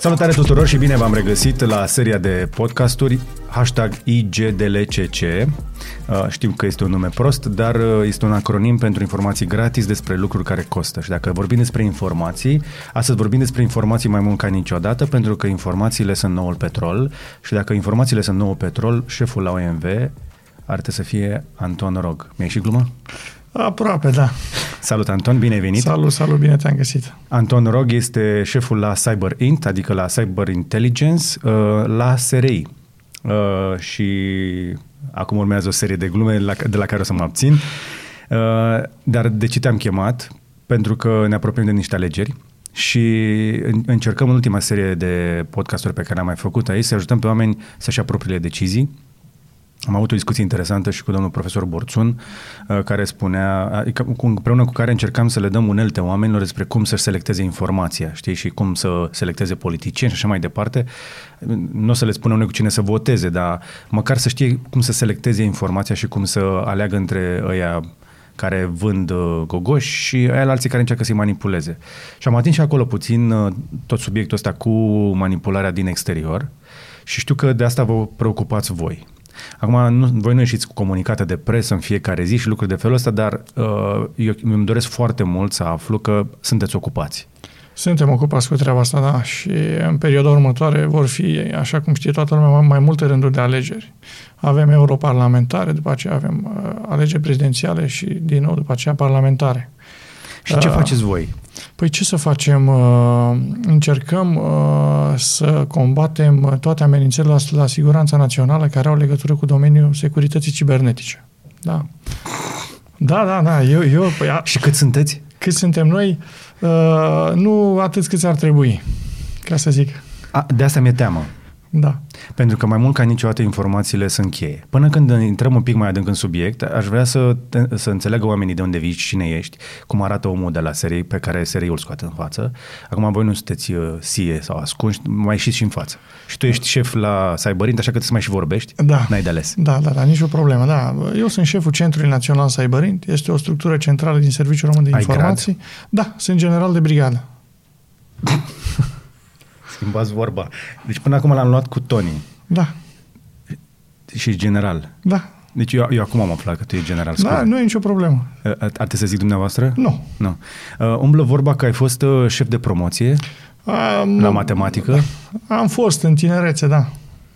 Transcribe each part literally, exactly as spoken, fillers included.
Salutare tuturor și bine v-am regăsit la seria de podcasturi hashtag I G D L C C. Știu că este un nume prost, dar este un acronim pentru informații gratis despre lucruri care costă. Și dacă vorbim despre informații, astăzi vorbim despre informații mai mult ca niciodată, pentru că informațiile sunt noul petrol și dacă informațiile sunt noul petrol, șeful la O M V ar trebui să fie Anton Rog. Mi-ai ieșit glumă? Aproape, da. Salut, Anton, bine ai venit. Salut, salut, bine te-am găsit. Anton Rog este șeful la CyberInt, adică la Cyber Intelligence, la S R I. Și acum urmează o serie de glume de la care o să mă abțin. Dar de ce te-am chemat? Pentru că ne apropiem de niște alegeri și încercăm în ultima serie de podcasturi pe care am mai făcut aici să ajutăm pe oameni să-și ia propriile decizii. Am avut o discuție interesantă și cu domnul profesor Borțun, care spunea, împreună cu care încercam să le dăm unelte oamenilor despre cum să-și selecteze informația, știi, și cum să selecteze politicieni și așa mai departe. Nu o să le spunem noi cu cine să voteze, dar măcar să știe cum să selecteze informația și cum să aleagă între ăia care vând gogoși și aia alții care încearcă să-i manipuleze. Și am atins și acolo puțin tot subiectul ăsta cu manipularea din exterior și știu că de asta vă preocupați voi. Acum, nu, voi nu ieșiți cu comunicate de presă în fiecare zi și lucruri de felul ăsta, dar uh, eu îmi doresc foarte mult să aflu că sunteți ocupați. Suntem ocupați cu treaba asta, da, și în perioada următoare vor fi, așa cum știe toată lumea, mai multe rânduri de alegeri. Avem europarlamentare, după aceea avem uh, alegeri prezidențiale și, din nou, după aceea parlamentare. Și ce uh, faceți voi? Păi ce să facem? Încercăm să combatem toate amenințările la siguranța națională care au legătură cu domeniul securității cibernetice. Da. Da, da, da. Eu, eu, păi, a... Și cât sunteți? Cât suntem noi? Nu atât cât ar trebui, ca să zic. A, de asta mi-e teamă. Da. Pentru că mai mult ca niciodată informațiile sunt cheie. Până când intrăm un pic mai adânc în subiect, aș vrea să, te, să înțeleagă oamenii de unde vii și cine ești, cum arată omul de la serie pe care S R I-ul scoate în față. Acum voi nu sunteți S I E sau ascunși, mai ieșiți și în față. Și tu ești șef la CyberInt, așa că trebuie să mai și vorbești. Da. N-ai de ales. Da, da, da, nicio problemă. Da. Eu sunt șeful Centrului Național CyberInt. Este o structură centrală din Serviciul Român de Ai Informații. Grad? Da, sunt general de brigadă. Schimbați vorba. Deci până acum l-am luat cu Tony. Da. Și general. Da. Deci eu, eu acum am aflat că tu e general. Scuze. Da, nu e nicio problemă. Ar trebui să zic dumneavoastră? Nu. Nu. Uh, umblă vorba că ai fost uh, șef de promoție um, la matematică. Am fost în tinerețe, da.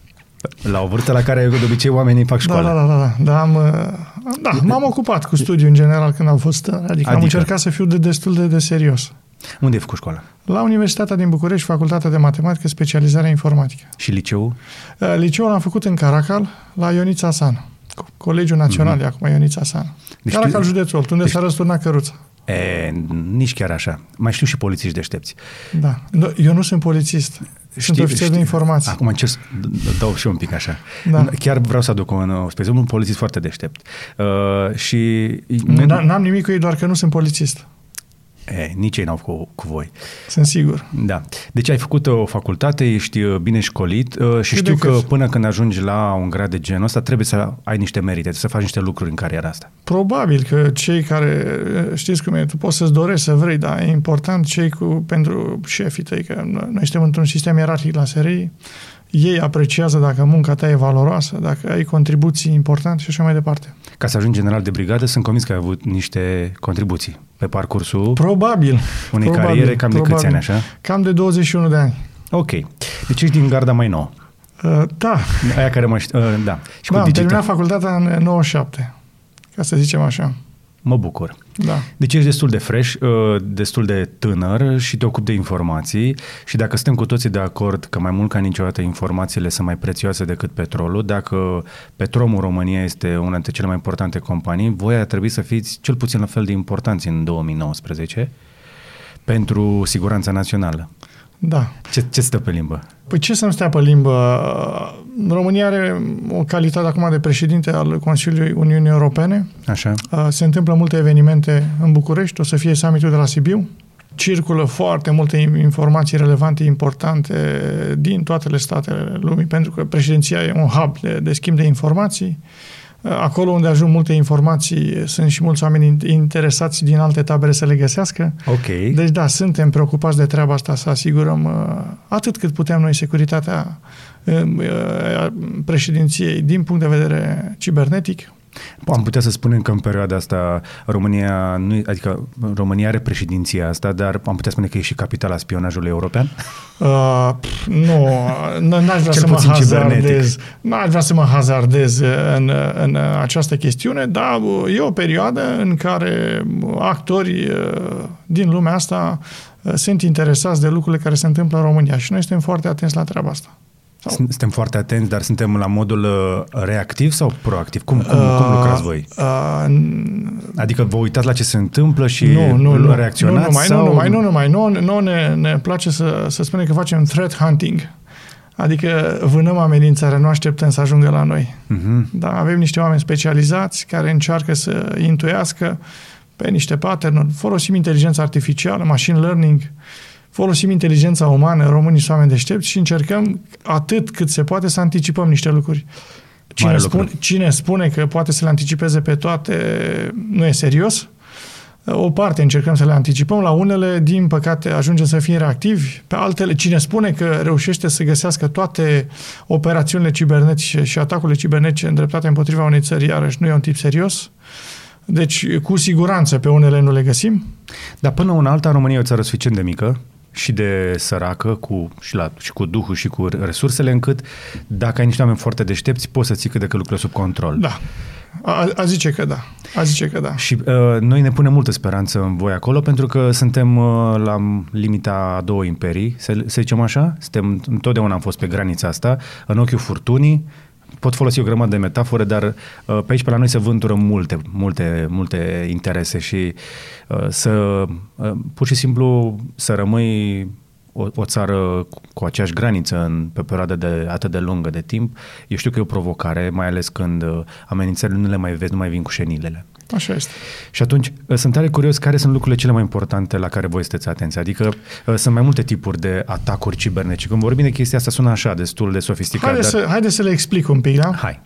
La o vârstă la care de obicei oamenii fac școală. Da, da, da. da. da, am, da m-am ocupat cu studiu în general când am fost, adică, adică am încercat să fiu de destul de, de serios. Unde ai făcut școala? La Universitatea din București, Facultatea de Matematică, specializarea informatică. Și liceul? Liceul am făcut în Caracal, la Ionița San. Colegiul Național, mm-hmm. acum Ionița San. Deci Caracal, tu... județul, unde deci... s-a răsturnat căruța. E, nici chiar așa. Mai știu și polițiști deștepți. Da. Eu nu sunt polițist. Sunt știi, ofițer știi. de informații. Acum încerc să dau și eu un pic așa. Da. Chiar vreau să aduc un, un polițist foarte deștept. Uh, și... N-am nimic cu ei, doar că nu sunt polițist. E, nici ei n-au făcut cu voi. Sunt sigur. Da. Deci ai făcut o facultate, ești bine școlit uh, și Cât știu că cât. până când ajungi la un grad de genul ăsta trebuie să ai niște merite, trebuie să faci niște lucruri în cariera asta. Probabil că cei care, știți cum e, tu poți să-ți dorești să vrei, dar e important cei cu, pentru șefii tăi, că noi suntem într-un sistem ierarhic la S R I, ei apreciază dacă munca ta e valoroasă, dacă ai contribuții importante și așa mai departe. Ca să ajungi general de brigadă, sunt convins că ai avut niște contribuții pe parcursul probabil, unei probabil, cariere, cam probabil. de câți ani, așa? Cam de douăzeci și unu de ani. Ok. Deci ești din garda mai nouă. Uh, da. Aia care mă știu, uh, da. Și da, cu am terminat facultatea în nouăzeci și șapte, ca să zicem așa. Mă bucur. Da. Deci ești destul de fresh, destul de tânăr și te ocupi de informații și dacă suntem cu toții de acord că mai mult ca niciodată informațiile sunt mai prețioase decât petrolul, dacă Petromul România este una dintre cele mai importante companii, voi ar trebui să fiți cel puțin la fel de importanți în două mii nouăsprezece pentru siguranța națională. Da. Ce, ce stă pe limbă? Păi ce să-mi stea pe limbă? România are o calitate acum de președinte al Consiliului Uniunii Europene. Așa. Se întâmplă multe evenimente în București, o să fie summitul de la Sibiu. Circulă foarte multe informații relevante, importante din toate statele lumii, pentru că președinția e un hub de, de schimb de informații. Acolo unde ajung multe informații, sunt și mulți oameni interesați din alte tabere să le găsească. Ok. Deci da, suntem preocupați de treaba asta, să asigurăm atât cât putem noi securitatea președinției din punct de vedere cibernetic. Am putea să spunem că în perioada asta România, nu, adică România are președinția asta, dar am putea spune că e și capitala spionajului european? Uh, nu, n-aș vrea, să mă hazardez, n-aș vrea să mă hazardez în, în această chestiune, dar e o perioadă în care actorii din lumea asta sunt interesați de lucrurile care se întâmplă în România și noi suntem foarte atenți la treaba asta. Suntem foarte atenți, dar suntem la modul reactiv sau proactiv? Cum, cum, uh, cum lucrați voi? Uh, adică vă uitați la ce se întâmplă și nu, nu, nu, reacționați? Nu numai, sau... nu numai, nu numai. Nu, nu ne, ne place să, să spunem că facem threat hunting. Adică vânăm amenințarea, nu așteptăm să ajungă la noi. Uh-huh. Da, avem niște oameni specializați care încearcă să intuiască pe niște pattern-uri. Folosim inteligența artificială, machine learning, folosim inteligența umană, românii sunt oameni deștepți și încercăm atât cât se poate să anticipăm niște lucruri. Cine, spune, cine spune că poate să le anticipeze pe toate, nu e serios. O parte încercăm să le anticipăm, la unele, din păcate, ajungem să fim reactivi, pe altele, cine spune că reușește să găsească toate operațiunile cibernetice și atacurile cibernetice îndreptate împotriva unei țări, iarăși nu e un tip serios. Deci, cu siguranță, pe unele nu le găsim. Dar până una alta, România e o țară suficient de mică și de săracă, cu, și, la, și cu duhul și cu resursele, încât dacă ai niște oameni foarte deștepți, poți să ții cât de cât lucrurile sub control. Da. A, a zice că da. A zice că da. Și uh, noi ne punem multă speranță în voi acolo, pentru că suntem uh, la limita a două imperii, să, să zicem așa. Suntem, întotdeauna am fost pe granița asta, în ochiul furtunii. Pot folosi o grămadă de metafore, dar uh, pe aici, pe la noi, se vântură multe, multe, multe interese și uh, să, uh, pur și simplu, să rămâi o, o țară cu, cu aceeași graniță în, pe perioadă de atât de lungă de timp, eu știu că e o provocare, mai ales când uh, amenințările nu le mai vezi, nu mai vin cu șenilele. Așa este. Și atunci, sunt tare curios care sunt lucrurile cele mai importante la care voi sunteți atenți. Adică sunt mai multe tipuri de atacuri cibernetice. Când vorbim de chestia asta, sună așa, destul de sofisticat. Haide, dar... să, haide să le explic un pic, da? Hai.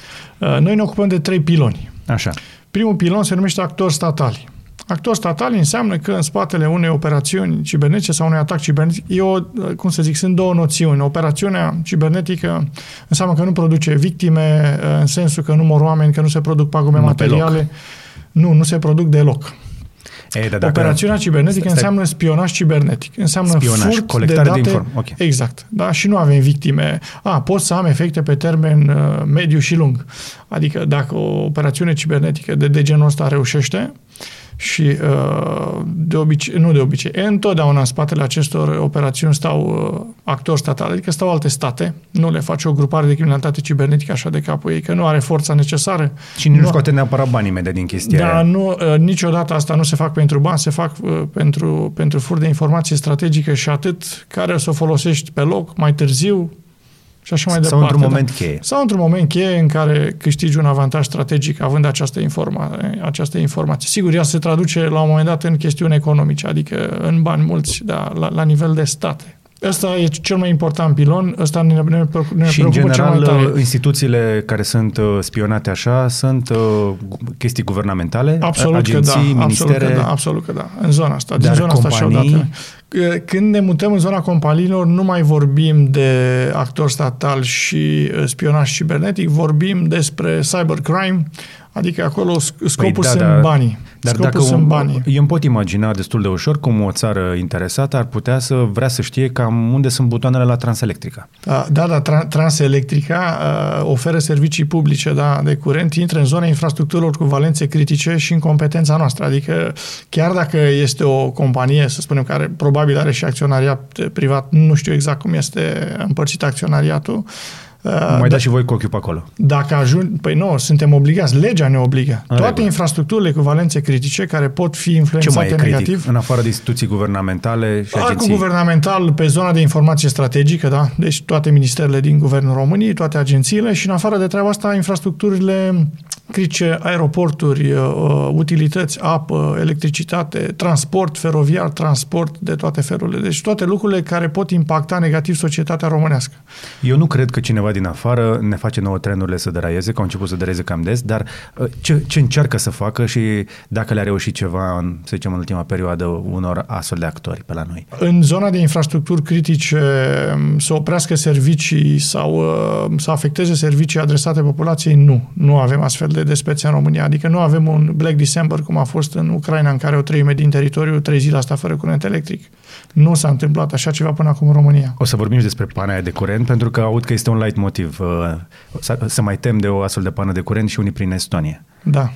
Noi ne ocupăm de trei piloni. Așa. Primul pilon se numește actori statali. Actori statali înseamnă că în spatele unei operațiuni cibernetice sau unui atac cibernetic, e o, cum să zic, sunt două noțiuni. Operațiunea cibernetică înseamnă că nu produce victime, în sensul că nu mor oameni, că nu se produc pagume materiale. Nu, nu se produc deloc. Ei, da, operațiunea cibernetică stai, înseamnă spionaj cibernetic. Înseamnă spionaj, furt colectare de date. De inform- okay. Exact. Da? Și nu avem victime. A, pot să am efecte pe termen uh, mediu și lung. Adică dacă o operațiune cibernetică de, de genul ăsta reușește, și uh, de obicei, nu de obicei, întotdeauna în spatele acestor operațiuni stau uh, actori statali, adică stau alte state, nu le face o grupare de criminalitate cibernetică așa de capul ei, că nu are forța necesară. Și nu, nu scoate neapărat bani imediat din chestia Dar aia. nu, uh, niciodată asta nu se fac pentru bani, se fac uh, pentru, pentru fur de informație strategică și atât, care o să o folosești pe loc, mai târziu, și așa mai sau departe. într-un moment cheie. Da. Sau într-un moment cheie în care câștigi un avantaj strategic având această, informa- această informație. Sigur, ea se traduce la un moment dat în chestiuni economice, adică în bani mulți, da, la, la nivel de state. Ăsta e cel mai important pilon, ăsta ne, ne, ne și preocupă în general, cel mai tare. Instituțiile care sunt spionate așa sunt uh, chestii guvernamentale, absolut agenții, că da, ministere. Absolut că da, absolut că da. În zona asta, din Dar zona companii... asta și-au datele. Când ne mutăm în zona companiilor, nu mai vorbim de actor statal și spionaj cibernetic, vorbim despre cybercrime, adică acolo scopul păi da, sunt da, banii. Dar scopul dacă sunt un, banii. Eu îmi pot imagina destul de ușor cum o țară interesată ar putea să vrea să știe cam unde sunt butoanele la Transelectrica. Da, da, Transelectrica uh, oferă servicii publice, da, de curent, intră în zona infrastructurilor cu valențe critice și în competența noastră. Adică chiar dacă este o companie, să spunem, care probabil are și acționariat privat, nu știu exact cum este împărțit acționariatul, mai da, dați și voi cu ochiul pe acolo. Dacă ajung, păi nu, suntem obligați, legea ne obligă. În Toate regulă. Infrastructurile cu valențe critice care pot fi influențate negativ. În afară de instituții guvernamentale și agenții? Arcul guvernamental pe zona de informație strategică, da? Deci toate ministerele din Guvernul României, toate agențiile și în afară de treaba asta, infrastructurile critice, aeroporturi, utilități, apă, electricitate, transport feroviar, transport de toate felurile. Deci toate lucrurile care pot impacta negativ societatea românească. Eu nu cred că cineva din afară ne face nouă trenurile să deraieze, că au început să deraieze cam des, dar ce, ce încearcă să facă și dacă le-a reușit ceva, în, să zicem, în ultima perioadă, unor astfel de actori pe la noi? În zona de infrastructuri critice să oprească servicii sau să afecteze servicii adresate populației, nu. Nu avem astfel de despețe în România. Adică nu avem un Black December cum a fost în Ucraina, în care o treime din teritoriu trei zile a stat fără curent electric. Nu s-a întâmplat așa ceva până acum în România. O să vorbim și despre pana aia de curent, pentru că aud că este un light motiv. Să, să mai tem de o astfel de pană de curent și unii prin Estonia. Da.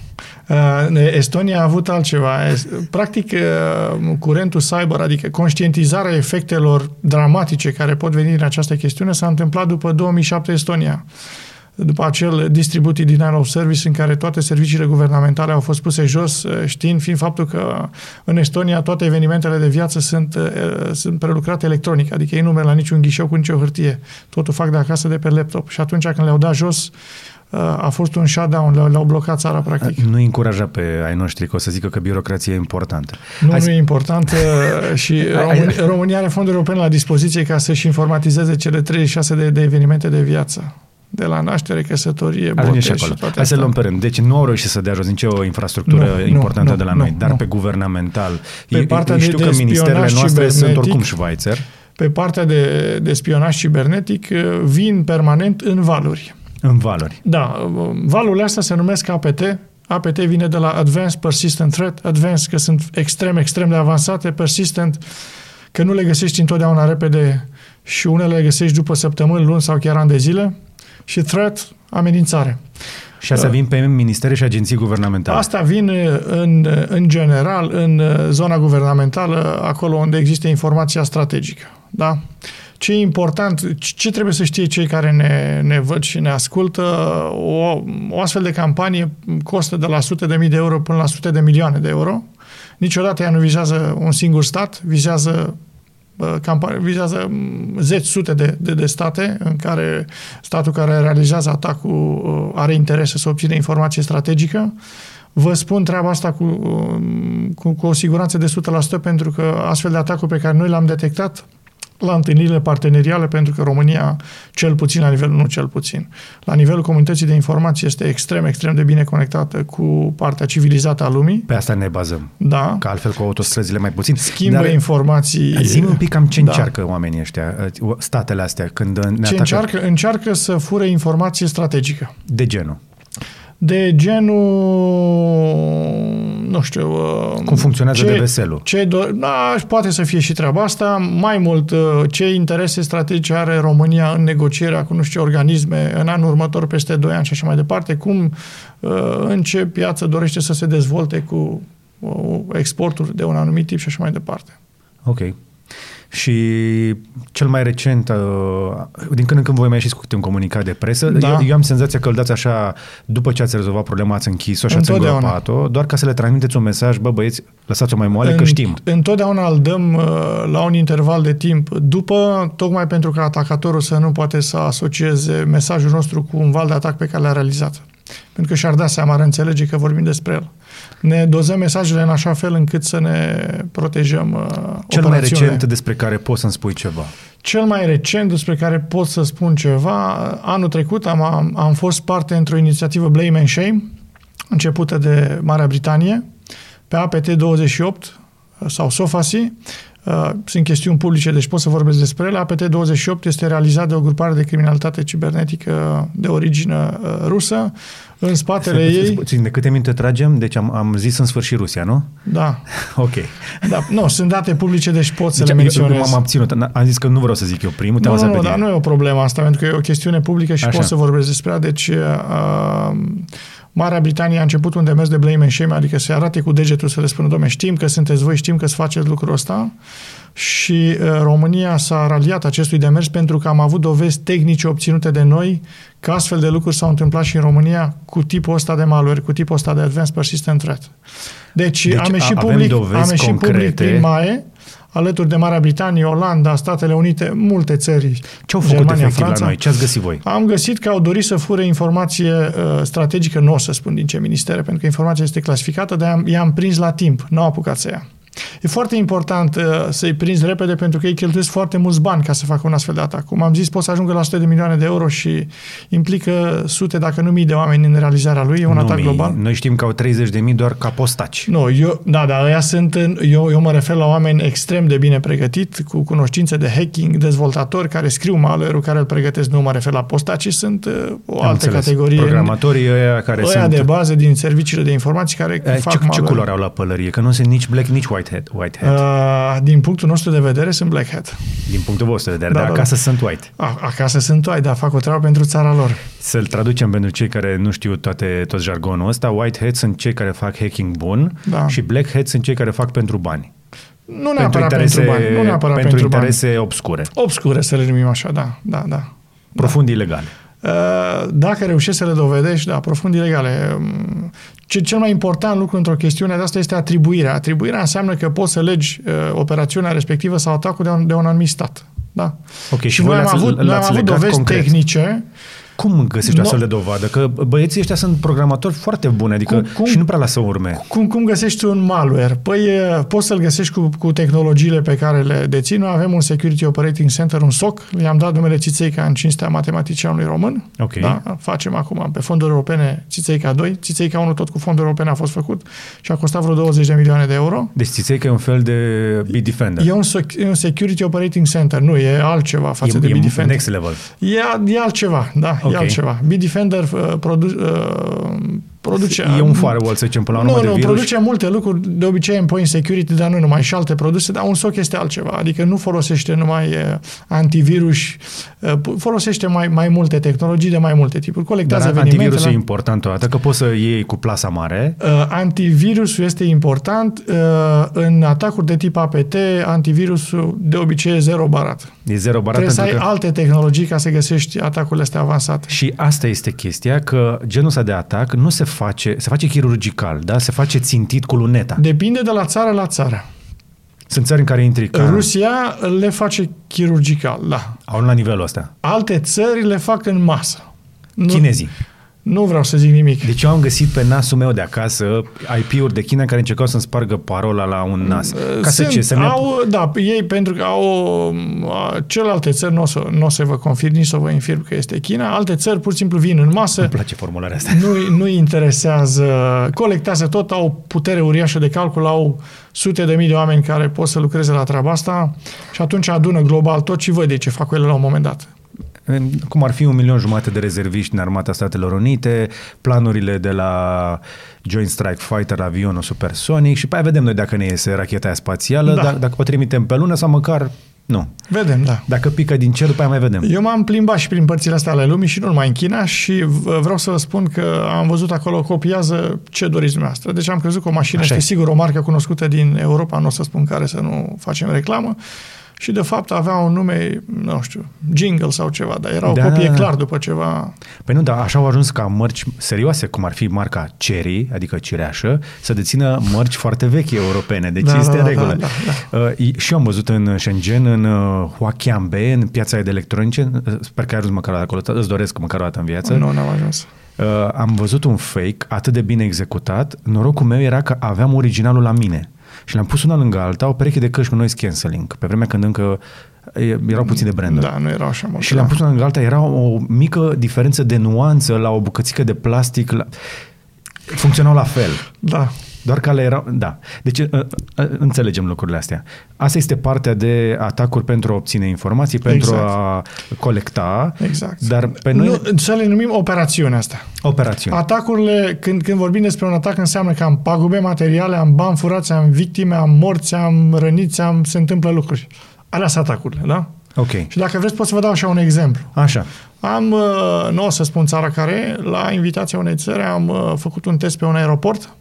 Estonia a avut altceva. Practic, curentul cyber, adică conștientizarea efectelor dramatice care pot veni din această chestiune, s-a întâmplat după două mii șapte Estonia. După acel Distributed Denial of Service în care toate serviciile guvernamentale au fost puse jos, știind, fiind faptul că în Estonia toate evenimentele de viață sunt, sunt prelucrate electronic, adică ei nu merg la niciun ghișeu cu nicio hârtie. Totul fac de acasă, de pe laptop. Și atunci când le-au dat jos, a fost un shutdown, le-au blocat țara, practic. Nu încuraja pe ai noștri că o să zică că birocrația e importantă. Nu, Hai nu să... e importantă și România, România are fonduri europene la dispoziție ca să-și informatizeze cele treizeci și șase de, de evenimente de viață. De la naștere, căsătorie, botez și toate astea. Hai să luăm pe rând. Deci nu au reușit să dea jos nicio infrastructură nu, importantă nu, de la nu, noi, nu, dar nu. pe guvernamental. Pe Eu, partea eu știu de, că de ministerele noastre sunt oricum cibernetic, Schweizer. Pe partea de, de spionaj cibernetic vin permanent în valuri. În valuri. Da. Valurile astea se numesc A P T. A P T vine de la Advanced Persistent Threat. Advanced că sunt extrem, extrem de avansate. Persistent că nu le găsești întotdeauna repede și unele le găsești după săptămâni, luni sau chiar ani de zile. Și threat, amenințare. Și asta vin pe ministere și agenții guvernamentale. Asta vin în, în general în zona guvernamentală, acolo unde există informația strategică. Da? Ce e important, ce trebuie să știe cei care ne, ne văd și ne ascultă, o, o astfel de campanie costă de la sute de mii de euro până la sute de milioane de euro. Niciodată ea nu vizează un singur stat, vizează vizează zeci, sute de, de, de state în care statul care realizează atacul are interese să obțină informație strategică. Vă spun treaba asta cu, cu, cu o siguranță de o sută la sută pentru că astfel de atacuri pe care noi le-am detectat la întâlnirile parteneriale, pentru că România, cel puțin la nivelul, nu cel puțin, la nivelul comunității de informații este extrem, extrem de bine conectată cu partea civilizată a lumii. Pe asta ne bazăm. Da. Că altfel cu autostrăzile mai puțin. Schimbă Dar informații. Zi-mi un pic cam ce da. încearcă oamenii ăștia, statele astea, când ne Ce atacă. încearcă? Încearcă să fure informație strategică. De genul? De genul, nu știu... Cum funcționează ce, D V S-ul? Ce do- da, poate să fie și treaba asta. Mai mult, ce interese strategice are România în negocierea cu nu știu ce organisme în anul următor, peste doi ani și așa mai departe. Cum, în ce piață dorește să se dezvolte cu exporturi de un anumit tip și așa mai departe. Ok. Și cel mai recent, din când în când voi mai ieșiți cu câte un comunicat de presă, da. eu, eu am senzația că îl dați așa, după ce ați rezolvat problema, ați închis-o și ați îngropat-o, doar ca să le transmiteți un mesaj, bă băieți, lăsați-o mai moale, în, că știm. Întotdeauna îl dăm la un interval de timp după, tocmai pentru că atacatorul să nu poate să asocieze mesajul nostru cu un val de atac pe care l-a realizat. Pentru că și-ar da seama, ar înțelege că vorbim despre el. Ne dozăm mesajele în așa fel încât să ne protejăm uh, Cel mai recent despre care poți să-mi spui ceva? Cel mai recent despre care pot să spun ceva, anul trecut am, am, am fost parte într-o inițiativă Blame and Shame, începută de Marea Britanie, pe A P T douăzeci și opt sau SOFASI. Uh, sunt chestiuni publice, deci pot să vorbesc despre ele. A P T douăzeci și opt este realizat de o grupare de criminalitate cibernetică de origine uh, rusă. În spatele se, ei... Țin, de câte minte tragem? Deci am, am zis în sfârșit Rusia, nu? Da. Ok. Da, nu, sunt date publice, deci pot să deci, le menționez. M-am abținut. Am zis că nu vreau să zic eu primul. Nu, nu, nu, dar nu e o problemă asta, pentru că e o chestiune publică și Așa. pot să vorbesc despre ea. Deci... Uh, Marea Britanie a început un demers de blame and shame, adică să arate cu degetul, să le spună, dom'le, știm că sunteți voi, știm că să faceți lucrul ăsta și uh, România s-a raliat acestui demers pentru că am avut dovezi tehnice obținute de noi că astfel de lucruri s-au întâmplat și în România cu tipul ăsta de malware, cu tipul ăsta de Advanced Persistent Threat. Deci, deci am ieșit public, am ieșit public prin M A E, alături de Marea Britanie, Olanda, Statele Unite, multe țări. Ce au făcut Germania, efectiv Franța. la noi? Ce ați găsit voi? Am găsit că au dorit să fure informație uh, strategică, nu o să spun din ce ministere, pentru că informația este clasificată, dar i-am prins la timp, n-au apucat să ia. E foarte important uh, să-i prinzi repede pentru că ei cheltuiesc foarte mulți bani ca să facă un astfel de atac. Cum am zis, pot să ajungă la sute de milioane de euro și implică sute, dacă nu mii de oameni în realizarea lui. E un nu atac mii. global. Noi știm că au treizeci de mii doar ca postaci. Nu, eu, da, dar ăia sunt, în, eu, eu mă refer la oameni extrem de bine pregătit, cu cunoștințe de hacking, dezvoltatori care scriu malware-ul, care îl pregătesc, nu mă refer la postaci, sunt uh, o Am altă înțeles. categorie. Programatorii ăia care ăia sunt... de bază din serviciile de informații care Ce, fac ce malware. culoare au la pălărie? Că nu sunt nici black, nici white hat. White hat. Uh, din punctul nostru de vedere sunt black hat. Din punctul vostru de vedere, Da, dar da, acasă da. sunt white. A, acasă sunt toai, dar fac o treabă pentru țara lor. Să-l traducem pentru cei care nu știu toate, tot jargonul ăsta, white hat sunt cei care fac hacking bun Da. și black hat sunt cei care fac pentru bani. Nu neapărat pentru, interese, pentru bani. Nu neapărat pentru, pentru interese bani. obscure, Obscure, să le numim așa, da, da, da. profund ilegale. Dacă reușești să le dovedești, da, profund ilegale. Ce, cel mai important lucru într-o chestiune de asta este atribuirea. Atribuirea înseamnă că poți să legi uh, operațiunea respectivă sau atacul de un, de un anumit stat. Da? Ok, și, și voi noi am l-ați, avut, noi am avut legat dovezi concret. tehnice. Cum găsești o No. astfel de dovadă? Că băieții ăștia sunt programatori foarte buni, adică Cum- cum- și nu prea lasă urme. Cum, cum găsești un malware? Păi e, poți să-l găsești cu, cu tehnologiile pe care le deții. Noi avem un Security Operating Center, un S O C. I-am dat numele Țițeica în cinstea matematicianului român. Ok. Da? Facem acum pe fonduri europene Țițeica doi. Țițeica unu tot cu fonduri europene a fost făcut și a costat vreo douăzeci de milioane de euro. Deci țiței că e un fel de Bitdefender. E un, soc- e un Security Operating Center, nu, e altceva față E, de e Bitdefender. next level. E, e altceva, da, Ok. e altceva. Bitdefender uh, produ- uh, produce... E un firewall, să zicem, până la urmă, Nu, de nu, virus. produce multe lucruri, de obicei endpoint security, dar nu numai, și alte produse, dar un S O C este altceva, adică nu folosește numai uh, antivirus, uh, folosește mai, mai multe tehnologii de mai multe tipuri, colectează Dar evenimentele. antivirusul e important toată, că poți să iei cu plasa mare. Uh, antivirusul este important. Uh, în atacuri de tip A P T, antivirusul de obicei e zero barat. E zero barat Trebuie să ai pentru că... alte tehnologii ca să găsești atacurile astea avansate. Și asta este chestia, că genul ăsta de atac nu se face, se face chirurgical, da? Se face țintit cu luneta. Depinde de la țară la țară. Sunt țări în care intri ca... Rusia le face chirurgical, da. Au la nivelul ăsta. Alte țări le fac în masă. Nu, Chinezii. Nu vreau să zic nimic. Deci eu am găsit pe nasul meu de acasă I P-uri de China care încercau să-mi spargă parola la un nas. Ca să Sunt, ce? Să au, da, ei pentru că au a, celelalte țări, nu o să, n-o să vă confirm, nici să vă infirm că este China, alte țări pur și simplu vin în masă. Îmi place formularea asta. Nu, nu interesează, colectează tot, au o putere uriașă de calcul, au sute de mii de oameni care pot să lucreze la treaba asta și atunci adună global tot și văd ce fac cu ele la un moment dat. Cum ar fi un milion jumate de rezerviști în Armata Statelor Unite, planurile de la Joint Strike Fighter, avionul supersonic și pe aia vedem noi dacă ne iese racheta aia spațială, Da. dacă, dacă o trimitem pe lună sau măcar nu. Vedem, da. Dacă pică din cer, după aia mai vedem. Eu m-am plimbat și prin părțile astea ale lumii și nu numai în China și vreau să vă spun că am văzut acolo copiază ce doriți dumneavoastră. Deci am crezut că o mașină Așa este e. sigur o marcă cunoscută din Europa, nu o să spun care să nu facem reclamă. Și de fapt avea un nume, nu știu, Jingle sau ceva, dar era o Da, copie da, da. clar după ceva. Păi nu, dar așa au ajuns ca mărci serioase, cum ar fi marca Cherry, adică cireașă, să dețină mărci foarte vechi europene. Deci Da, este da, da, regulă. da, da. Uh, și eu am văzut în Shenzhen, în uh, Huaqiangbei, în piața aia de electronice, uh, sper că ai ajuns măcar acolo, îți doresc măcar o dată în viață. Nu, n-am ajuns. Uh, am văzut un fake atât de bine executat, norocul meu era că aveam originalul la mine. Și l-am pus una lângă alta, o pereche de căști cu noise cancelling, pe vremea când încă e, erau puține branduri. Da, nu erau așa mult. Și le-am pus una lângă alta, era o mică diferență de nuanță la o bucățică de plastic. La... Funcționau la fel. Da. Doar că ale erau... Da. Deci uh, uh, înțelegem lucrurile astea. Asta este partea de atacuri pentru a obține informații, pentru Exact. a colecta. Exact. Dar pe noi... Nu, să le numim operațiunea asta. Operațiuni. Atacurile, când, când vorbim despre un atac, înseamnă că am pagube materiale, am bani furați, am victime, am morți, am răniți, am, se întâmplă lucruri. Alea sunt atacurile, da? Ok. Și dacă vreți, pot să vă dau așa un exemplu. Așa. Am, uh, nu o să spun țara care e, la invitația unei țări am uh, făcut un test pe un aeroport.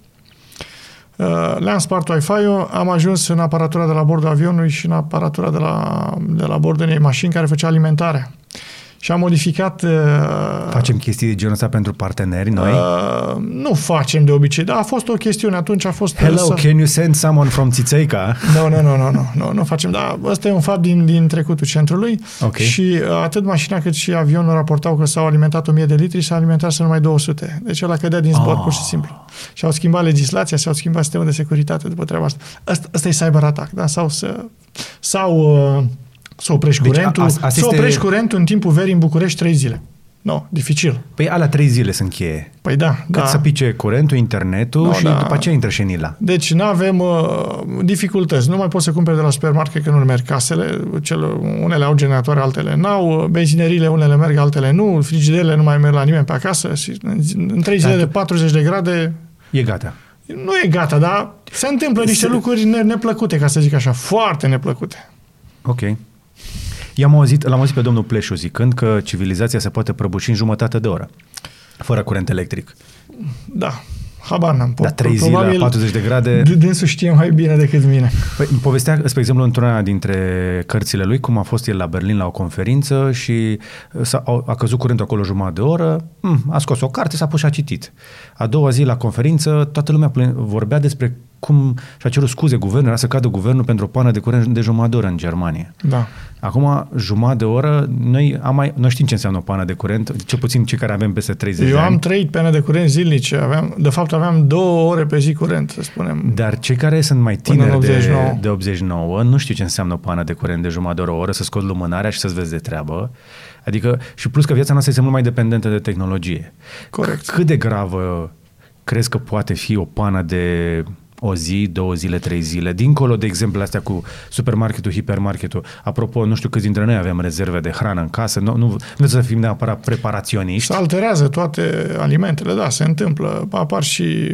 Uh, Le-am spart Wi-Fi-ul, am ajuns în aparatura de la bordul avionului și în aparatura de la, de la bordul unei mașini care făcea alimentarea. și am modificat... Uh, facem chestii de genul ăsta pentru parteneri noi? Uh, nu facem de obicei, dar a fost o chestiune. Atunci a fost... Hello, să... can you send someone from Țițeica? Nu, nu, nu, nu, nu, nu, nu facem. Dar ăsta e un fapt din, din trecutul centrului. Okay. Și atât mașina cât și avionul raportau că s-au alimentat o mie de litri și s-a alimentat să numai două sute. Deci ăla cădea din zbor, oh. pur și simplu. Și au schimbat legislația, și au schimbat sistemul de securitate după treaba asta. Asta, asta e cyber attack, da? Sau să... Sau... Uh, să oprești deci curentul, a, a, să este... oprești curentul în timpul verii în București trei zile. Nu, no, dificil. Păi alea trei zile sunt cheie. Păi da. Cât da. să pice curentul, internetul no, și da. după aceea intră șenila. Deci nu avem uh, dificultăți. Nu mai poți să cumperi de la supermarket că nu merg casele. Cel, unele au generatoare, altele n-au. Benzineriile unele merg, altele nu. Frigiderele nu mai merg la nimeni pe acasă. Și în trei zile da, de patruzeci de grade... E gata. Nu e gata, dar se întâmplă niște se... lucruri neplăcute, ca să zic așa. Foarte neplăcute. Ok. I-am auzit, l-am auzit pe domnul Pleșu zicând că civilizația se poate prăbuși în jumătate de oră, fără curent electric. Da, habar n-am. Dar trei zile la patruzeci de grade... Dânsul știe mai bine decât mine. Păi, povestea, spre exemplu, într-una dintre cărțile lui, cum a fost el la Berlin la o conferință și s-a, a căzut curentul acolo jumătate de oră, a scos o carte, s-a pus și a citit. A doua zi la conferință, toată lumea vorbea despre cum și-a cerut scuze guvernul, era să cadă guvernul pentru o pană de curent de jumătate de oră în Germania. Da. Acum, jumătate de oră, noi, am mai, noi știm ce înseamnă o pană de curent, cel puțin cei care avem peste treizeci Eu de ani. Eu am trăit pane de curent zilnice, aveam, de fapt aveam două ore pe zi curent, să spunem. Dar cei care sunt mai tineri de, de optzeci și nouă nu știu ce înseamnă o pană de curent de jumătate de oră, o oră, să scoți lumânarea și să-ți vezi de treabă. Adică, și plus că viața noastră este mult mai dependentă de tehnologie. Corect. Cât de gravă crezi că poate fi o pană de o zi, două zile, trei zile, dincolo de exemplele astea cu supermarketul, hipermarketul. Apropo, nu știu câți dintre noi avem rezerve de hrană în casă, nu, nu, nu trebuie să fim neapărat preparaționiști. Se alterează toate alimentele, da, se întâmplă, apar și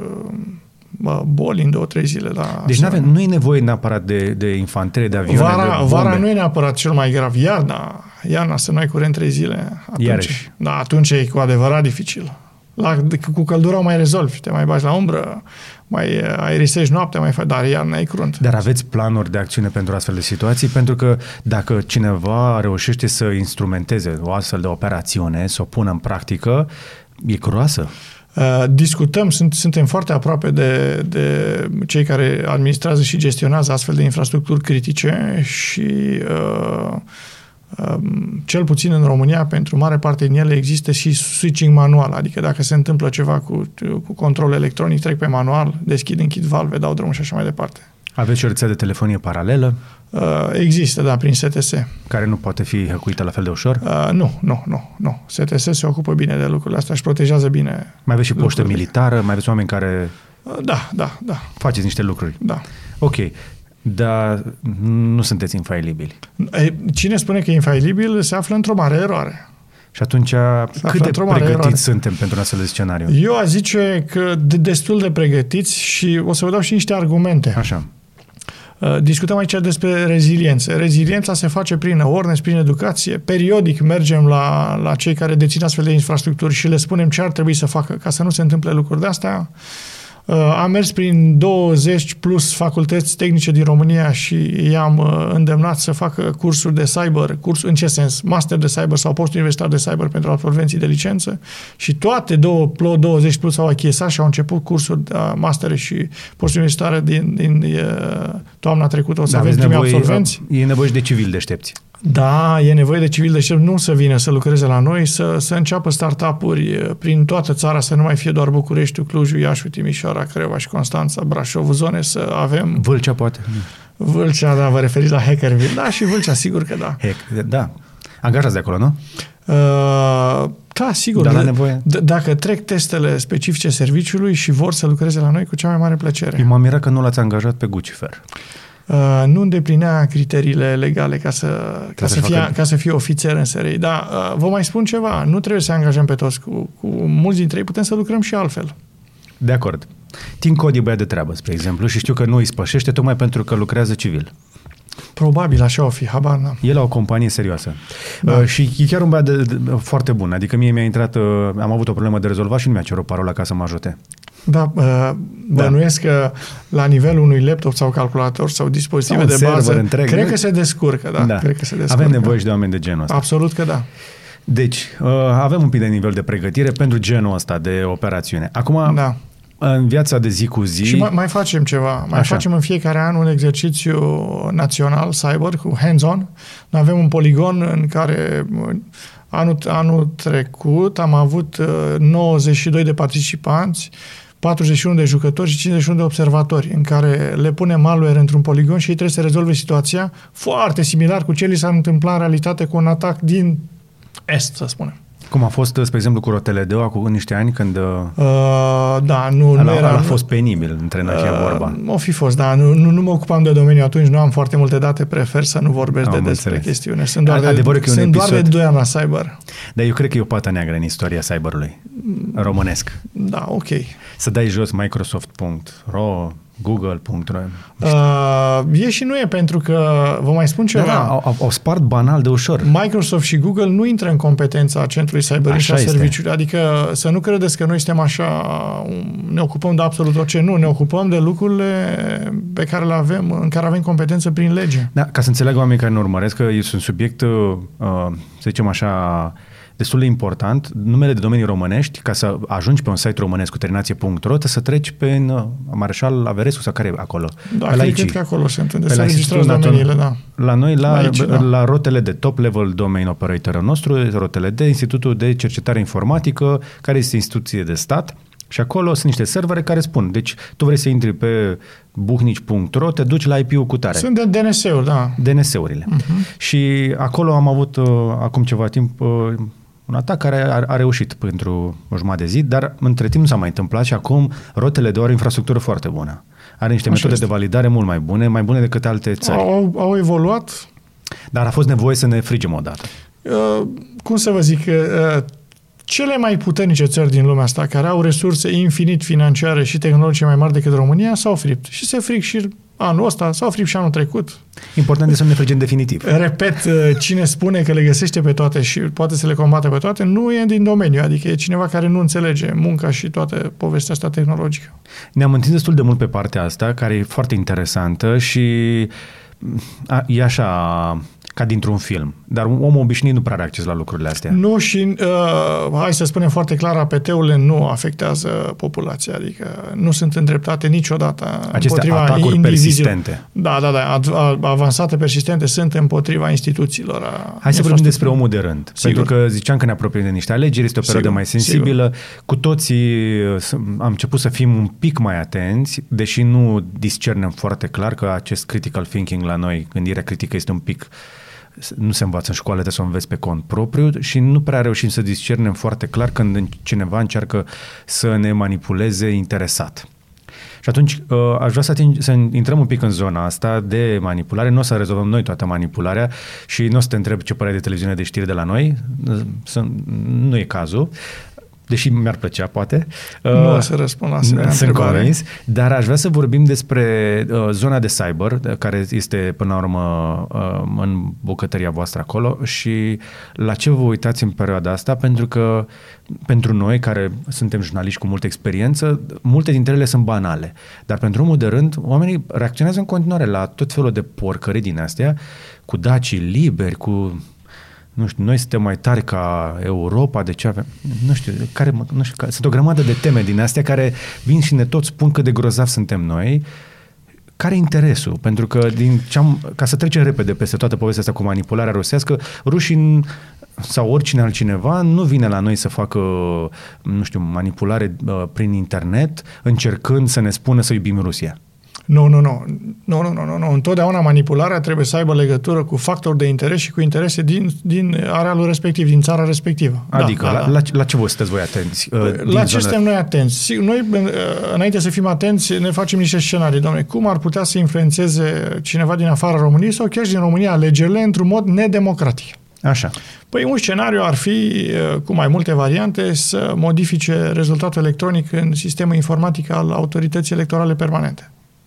uh, boli în două, trei zile. Da, deci n-avem, nu e nevoie neapărat de, de infanterie, de avioane, vara, de bombe. Vara nu e neapărat cel mai grav, iarna, iarna să nu ai curent trei zile, atunci, Iarăși. Da, atunci e cu adevărat dificil. La, cu căldura mai rezolvi, te mai bagi la umbră, mai aerisești noaptea, mai faci, dar iarna e crunt. Dar aveți planuri de acțiune pentru astfel de situații? Pentru că dacă cineva reușește să instrumenteze o astfel de operațiune, să o pună în practică, e groasă. Uh, discutăm, sunt, suntem foarte aproape de, de cei care administrează și gestionează astfel de infrastructuri critice și uh, cel puțin în România, pentru mare parte din ele există și switching manual, adică dacă se întâmplă ceva cu, cu control electronic, trec pe manual, deschid, închid valve, dau drumul și așa mai departe. Aveți și o rețea de telefonie paralelă? Uh, există, da, prin S T S. Care nu poate fi hăcuită la fel de ușor? Uh, nu, nu, nu, nu. S T S se ocupă bine de lucrurile astea și protejează bine. Mai aveți și poștă lucrurile. Militară? Mai aveți oameni care... Uh, da, da, da. Faceți niște lucruri? Da. Ok. Dar nu sunteți infailibili. Cine spune că e infailibil se află într-o mare eroare. Și atunci, cât de pregătiți suntem pentru un astfel de scenariu? Eu aș zice că de destul de pregătiți și o să vă dau și niște argumente. Așa. Discutăm aici despre reziliență. Reziliența se face prin awareness, prin educație. Periodic mergem la, la cei care dețin astfel de infrastructuri și le spunem ce ar trebui să facă ca să nu se întâmple lucruri de astea. Am mers prin douăzeci plus facultăți tehnice din România și i-am îndemnat să facă cursuri de cyber, curs, în ce sens? Master de cyber sau post universitar de cyber pentru absolvenții de licență și toate două, douăzeci plus au achiesat și au început cursuri de master și post universitare din, din toamna trecută. O să da, avem primii absolvenți. E nevoie de civili deștepți. Da, e nevoie de civili deștepți, nu să vină să lucreze la noi, să, să înceapă startup-uri prin toată țara, să nu mai fie doar Bucureștiul, Clujul, Iașiul, Timișoara, Craiova și Constanța, Brașovul, zone, să avem... Vâlcea, poate. Vâlcea, da, vă referiți la Hackerville. Da, și Vâlcea, sigur că da. Hack, da. Angajați de acolo, nu? Uh, da, sigur. Dar la nevoie. D- dacă trec testele specifice serviciului și vor să lucreze la noi, cu cea mai mare plăcere. Eu m-am mirat că nu l-ați angajat pe Gucifer. Uh, nu îndeplinea criteriile legale ca să, ca să, fie, ca să fie ofițer în S R I. Dar uh, vă mai spun ceva, nu trebuie să angajăm pe toți. Cu, cu mulți dintre ei putem să lucrăm și altfel. De acord. Tim Cod e băiat de treabă, spre exemplu, și știu că nu îi spășește tocmai pentru că lucrează civil. Probabil așa o fi, habar n-am. E la o companie serioasă. Da. Uh, și e chiar un băiat de, de, foarte bun. Adică mie mi-a intrat, uh, am avut o problemă de rezolvat și nu mi-a cerut parola ca să mă ajute. Da, bănuiesc da. că la nivelul unui laptop sau calculator sau dispozitive sau de bază, întreg, cred nu? că se descurcă, da. da. Cred că se descurcă. Avem nevoie și de oameni de genul ăsta. Absolut că da. Deci, avem un pic de nivel de pregătire pentru genul ăsta de operațiune. Acum, da. în viața de zi cu zi... Și mai, mai facem ceva. Mai Așa. facem în fiecare an un exercițiu național, cyber, cu hands-on. Noi avem un poligon în care anul, anul trecut am avut nouăzeci și doi de participanți, patruzeci și unu de jucători și cincizeci și unu de observatori, în care le punem malware într-un poligon și ei trebuie să rezolve situația foarte similar cu ce li s-a întâmplat în realitate cu un atac din est, să spunem. Cum a fost, spre exemplu, cu Rotele de Oa, cu niște ani când uh, da, nu, ala, nu era, a fost penibil între noi uh, vorba. O fi fost, da. Nu, nu, nu mă ocupam de domeniu atunci, nu am foarte multe date, prefer să nu vorbesc am de despre înțeles. chestiune. Sunt doar, de, sunt doar de doi ani la cyber. Dar eu cred că e o pată neagră în istoria cyberului românesc. Da, ok. Să dai jos Microsoft punct ro, Google punct ro. Uh, e și nu e, pentru că, vă mai spun ceva. Da, da, au, au spart banal de ușor. Microsoft și Google nu intră în competența Centrului Cyber și a serviciului. Adică să nu credeți că noi suntem așa, ne ocupăm de absolut orice. Nu, ne ocupăm de lucrurile pe care le avem, în care avem competență prin lege. Da, ca să înțeleagă oamenii care ne urmăresc că este un subiect, uh, să zicem așa, destul de important, numele de domenii românești, ca să ajungi pe un site românesc cu terminație punct ro, trebuie să treci pe uh, Mareșal Averescu sau care e acolo? Da, cred, cred că acolo sunt, unde se registrează domeniile, da. La noi, la, aici, la, da. la rotele de top level domain operator nostru, rotele de Institutul de Cercetare Informatică, care este instituție de stat, și acolo sunt niște servere care spun, deci tu vrei să intri pe buhnici punct ro, te duci la I P-ul cu tare. Sunt de D N S-uri, da. D N S-urile. Uh-huh. Și acolo am avut uh, acum ceva timp uh, un atac care a, a reușit pentru o jumătate de zi, dar între timp nu s-a mai întâmplat și acum rotele de ori infrastructură foarte bună. Are niște Așa metode este. de validare mult mai bune, mai bune decât alte țări. Au, au evoluat. Dar a fost nevoie să ne frigem odată. Uh, cum să vă zic, uh, cele mai puternice țări din lumea asta, care au resurse infinit financiare și tehnologice mai mari decât România, s-au fript. Și se fric și anul ăsta, s-au fript și anul trecut. Important este să ne frigem definitiv. Repet, cine spune că le găsește pe toate și poate să le combate pe toate, nu e din domeniu, adică e cineva care nu înțelege munca și toată povestea asta tehnologică. Ne-am întins destul de mult pe partea asta, care e foarte interesantă și a, e așa ca dintr-un film. Dar un om obișnuit nu prea are acces la lucrurile astea. Nu și, uh, hai să spunem foarte clar, A P T-urile nu afectează populația, adică nu sunt îndreptate niciodată Aceste împotriva atacuri persistente. Da, da, da, avansate, persistente sunt împotriva instituțiilor. Hai să vorbim despre omul de rând. Sigur. Pentru că ziceam că ne apropiem de niște alegeri, este o perioadă Sigur. mai sensibilă. Sigur. Cu toții am început să fim un pic mai atenți, deși nu discernem foarte clar că acest critical thinking la noi, gândirea critică, este un pic... nu se învață în școală, trebuie să o înveți pe cont propriu și nu prea reușim să discernem foarte clar când cineva încearcă să ne manipuleze interesat. Și atunci aș vrea să, ating, să intrăm un pic în zona asta de manipulare. Nu o să rezolvăm noi toată manipularea și nu o să te întreb ce părere de televiziune de știri de la noi. Nu e cazul. Deși mi-ar plăcea, poate. Nu uh, o să răspund la asemenea Sunt întrebare. convins, dar aș vrea să vorbim despre uh, zona de cyber, care este până la urmă uh, în bucătăria voastră acolo și la ce vă uitați în perioada asta, pentru că pentru noi, care suntem jurnaliști cu multă experiență, multe dintre ele sunt banale, dar pentru omul de rând, oamenii reacționează în continuare la tot felul de porcării din astea, cu dacii liberi, cu... nu știu, noi suntem mai tari ca Europa, de ce avem... Nu știu, care, nu știu, sunt o grămadă de teme din astea care vin și ne tot spun cât de grozav suntem noi. Care e interesul? Pentru că, din ce-am, ca să trecem repede peste toată povestea asta cu manipularea rusească, rușii sau oricine altcineva nu vine la noi să facă, nu știu, manipulare uh, prin internet, încercând să ne spună să iubim Rusia. Nu, nu, nu. Nu, nu, nu, nu, nu. Întotdeauna manipularea trebuie să aibă legătură cu factori de interes și cu interese din, din arealul respectiv, din țara respectivă. Adică, da, la, da, da. La, la ce vă sunteți voi atenți? La ce suntem noi atenți? Noi, înainte să fim atenți, ne facem niște scenarii. Doamne, cum ar putea să influențeze cineva din afara României sau chiar și din România alegerile într-un mod nedemocratic? Așa. Păi un scenariu ar fi, cu mai multe variante, să modifice rezultatul electronic în sistemul informatic al autorității electorale permanente. Da.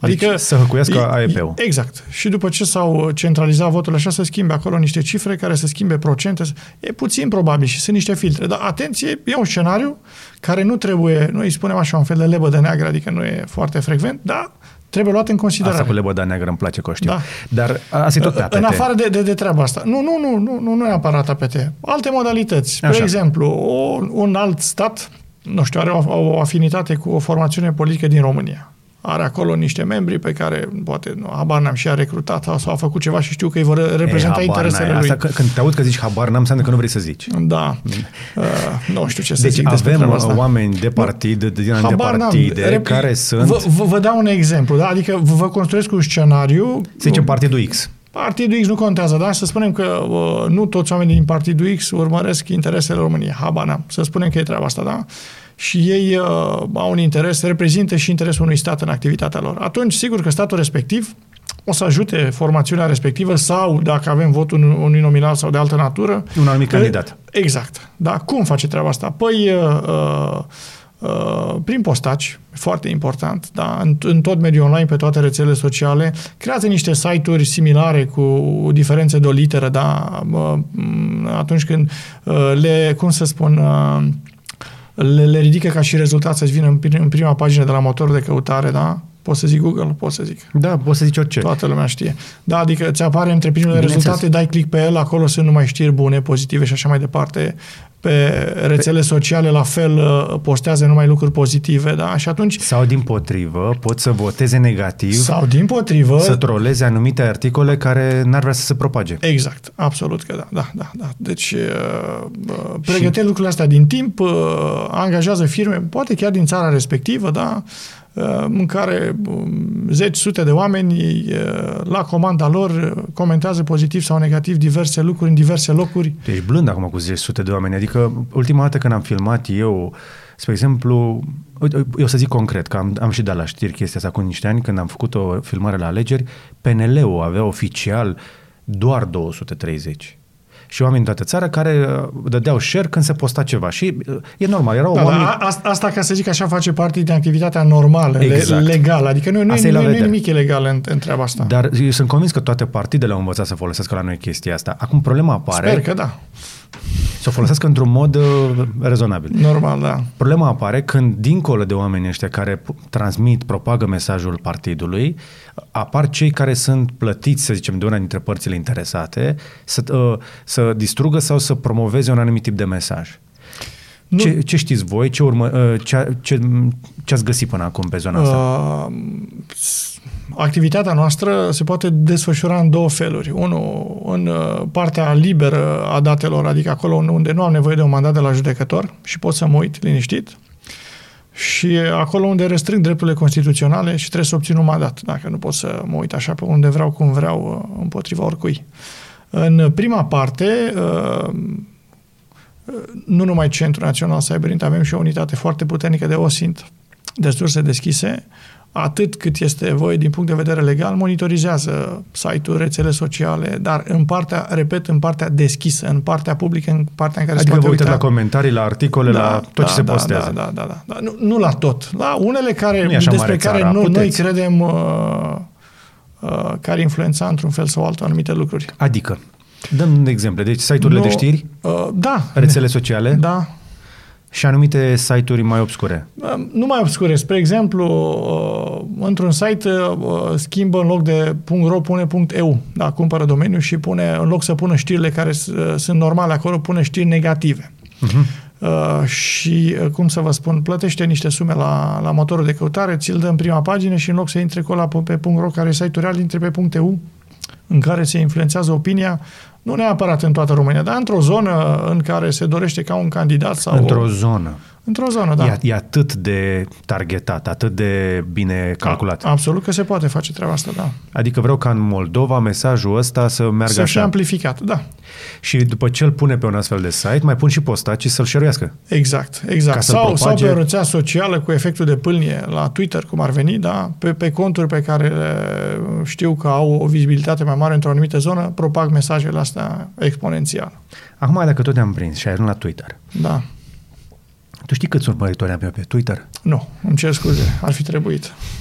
Adică deci să hăcuiască A E P-ul. Exact. Și după ce s-au centralizat voturile așa, să schimbe acolo niște cifre care să schimbe procente. E puțin probabil și sunt niște filtre. Dar atenție, e un scenariu care nu trebuie, noi îi spunem așa, un fel de lebădă neagră, adică nu e foarte frecvent, dar trebuie luat în considerare. Asta cu lebăda neagră îmi place că o știu. Da. Dar asta e tot pe A P T. În afară de, de, de treaba asta. Nu, nu, nu, nu, nu, nu neapărat A P T. Alte modalități. Spre exemplu, o, un alt stat, nu știu, are o, o afinitate cu o formațiune politică din România. Are acolo niște membri pe care, poate, nu, habar n-am și a recrutat sau a făcut ceva și știu că îi vor reprezenta Ei, interesele lui. Asta, când te aud că zici habar n-am, înseamnă că nu vrei să zici. Da. Uh, nu știu ce să deci zic despre avem oameni de partid, din alte partide, Rep- care sunt... Vă, vă, vă dau un exemplu, da? Adică vă construiesc un scenariu... Să zicem Partidul X. Partidul X nu contează, da? Să spunem că uh, nu toți oamenii din Partidul X urmăresc interesele României. Habar n-am. Să spunem că e treaba asta, da? Și ei uh, au un interes, reprezintă și interesul unui stat în activitatea lor. Atunci, sigur că statul respectiv o să ajute formațiunea respectivă sau, dacă avem votul unui nominal sau de altă natură... Un anumit candidat. Exact. Da? Cum face treaba asta? Păi, uh, uh, prin postaci, foarte important, da? în, în tot mediul online, pe toate rețelele sociale, creează niște site-uri similare cu diferențe de o literă, da? Uh, atunci când uh, le, cum să spun... Uh, Le, le ridică ca și rezultat să-ți vină în, în prima pagină de la motorul de căutare, da? Poți să zic Google, poți să zic. Da, poți să zici orice. Toată lumea știe. Da, adică ți apare între primele rezultate, dai click pe el, acolo sunt numai știri bune, pozitive și așa mai departe. Pe rețele sociale, la fel, postează numai lucruri pozitive, da? Și atunci... Sau dimpotrivă, pot să voteze negativ. Sau dimpotrivă... Să troleze anumite articole care n-ar vrea să se propage. Exact, absolut că da, da, da. da. Deci, pregătește și... lucrurile astea din timp, angajează firme, poate chiar din țara respectivă, da? În care zeci, sute de oameni la comanda lor comentează pozitiv sau negativ diverse lucruri în diverse locuri. Tu ești blând acum cu zeci, sute de oameni. Adică ultima dată când am filmat eu, spre exemplu, eu să zic concret, că am, am și dat la știri chestia asta cu niște ani, când am făcut o filmare la alegeri, P N L-ul avea oficial doar două sute treizeci. Și oameni din toată țara care dădeau share când se posta ceva. Și e normal, erau da, oameni... Da, asta, asta, ca să zic așa, face parte din activitatea normală, exact. legală. Adică nu, nu, e, nu, nu e nimic ilegal în, în treaba asta. Dar eu sunt convins că toate partidele au învățat să folosească la noi chestia asta. Acum problema apare... Sper că da. Să o folosească într-un mod uh, rezonabil. Normal, da. Problema apare când, dincolo de oamenii ăștia care transmit, propagă mesajul partidului, apar cei care sunt plătiți, să zicem, de una dintre părțile interesate, să, uh, să distrugă sau să promoveze un anumit tip de mesaj. Ce, ce știți voi? Ce, urmă, uh, ce, ce, ce ați găsit până acum pe zona asta? Uh, activitatea noastră se poate desfășura în două feluri. Unul, în partea liberă a datelor, adică acolo unde nu am nevoie de un mandat de la judecător și pot să mă uit liniștit. Și acolo unde restrâng drepturile constituționale și trebuie să obțin un mandat, dacă nu pot să mă uit așa pe unde vreau, cum vreau, împotriva oricui. În prima parte, nu numai Centrul Național CyberInt, avem și o unitate foarte puternică de O S I N T, de surse deschise, atât cât este voie din punct de vedere legal, monitorizează site-uri, rețele sociale, dar în partea, repet, în partea deschisă, în partea publică, în partea în care adică se poate uita. la comentarii, la articole, da, la tot da, ce se da, postează. Da, da, da, da, da. Nu, nu la tot. La unele care, despre care țara, nu, noi credem uh, uh, care influența într-un fel sau altul anumite lucruri. Adică? Dăm exemple. Deci site-urile nu, de știri? Uh, da. Rețele sociale? Da. Și anumite site-uri mai obscure? Nu mai obscure. Spre exemplu, într-un site schimbă în loc de .ro, pune .eu. Da, cumpără domeniul și pune, în loc să pună știrile care sunt normale acolo, pune știri negative. Uh-huh. Și, cum să vă spun, plătește niște sume la, la motorul de căutare, ți-l dă în prima pagină și în loc să intre acolo pe .ro, care e site-ul real, intre pe .eu, în care se influențează opinia, nu neapărat în toată România, dar într-o zonă în care se dorește ca un candidat sau... Într-o zonă. Într-o zonă, da. E, e atât de targetat, atât de bine calculat. A, absolut că se poate face treaba asta, da. Adică vreau ca în Moldova mesajul ăsta să meargă să așa. Să fie amplificat, da. Și după ce îl pune pe un astfel de site, mai pun și postaci și să-l share-uiască. Exact, exact. Sau, sau pe o rețea socială cu efectul de pâlnie, la Twitter, cum ar veni, da? Pe, pe conturi pe care știu că au o vizibilitate mai mare într-o anumită zonă, propag mesajele astea exponențial. Acum, dacă tot te-am prins și ai ajuns la Twitter. Da. Tu știi câți urmăritori am eu pe Twitter? Nu, îmi cer scuze, ar fi trebuit.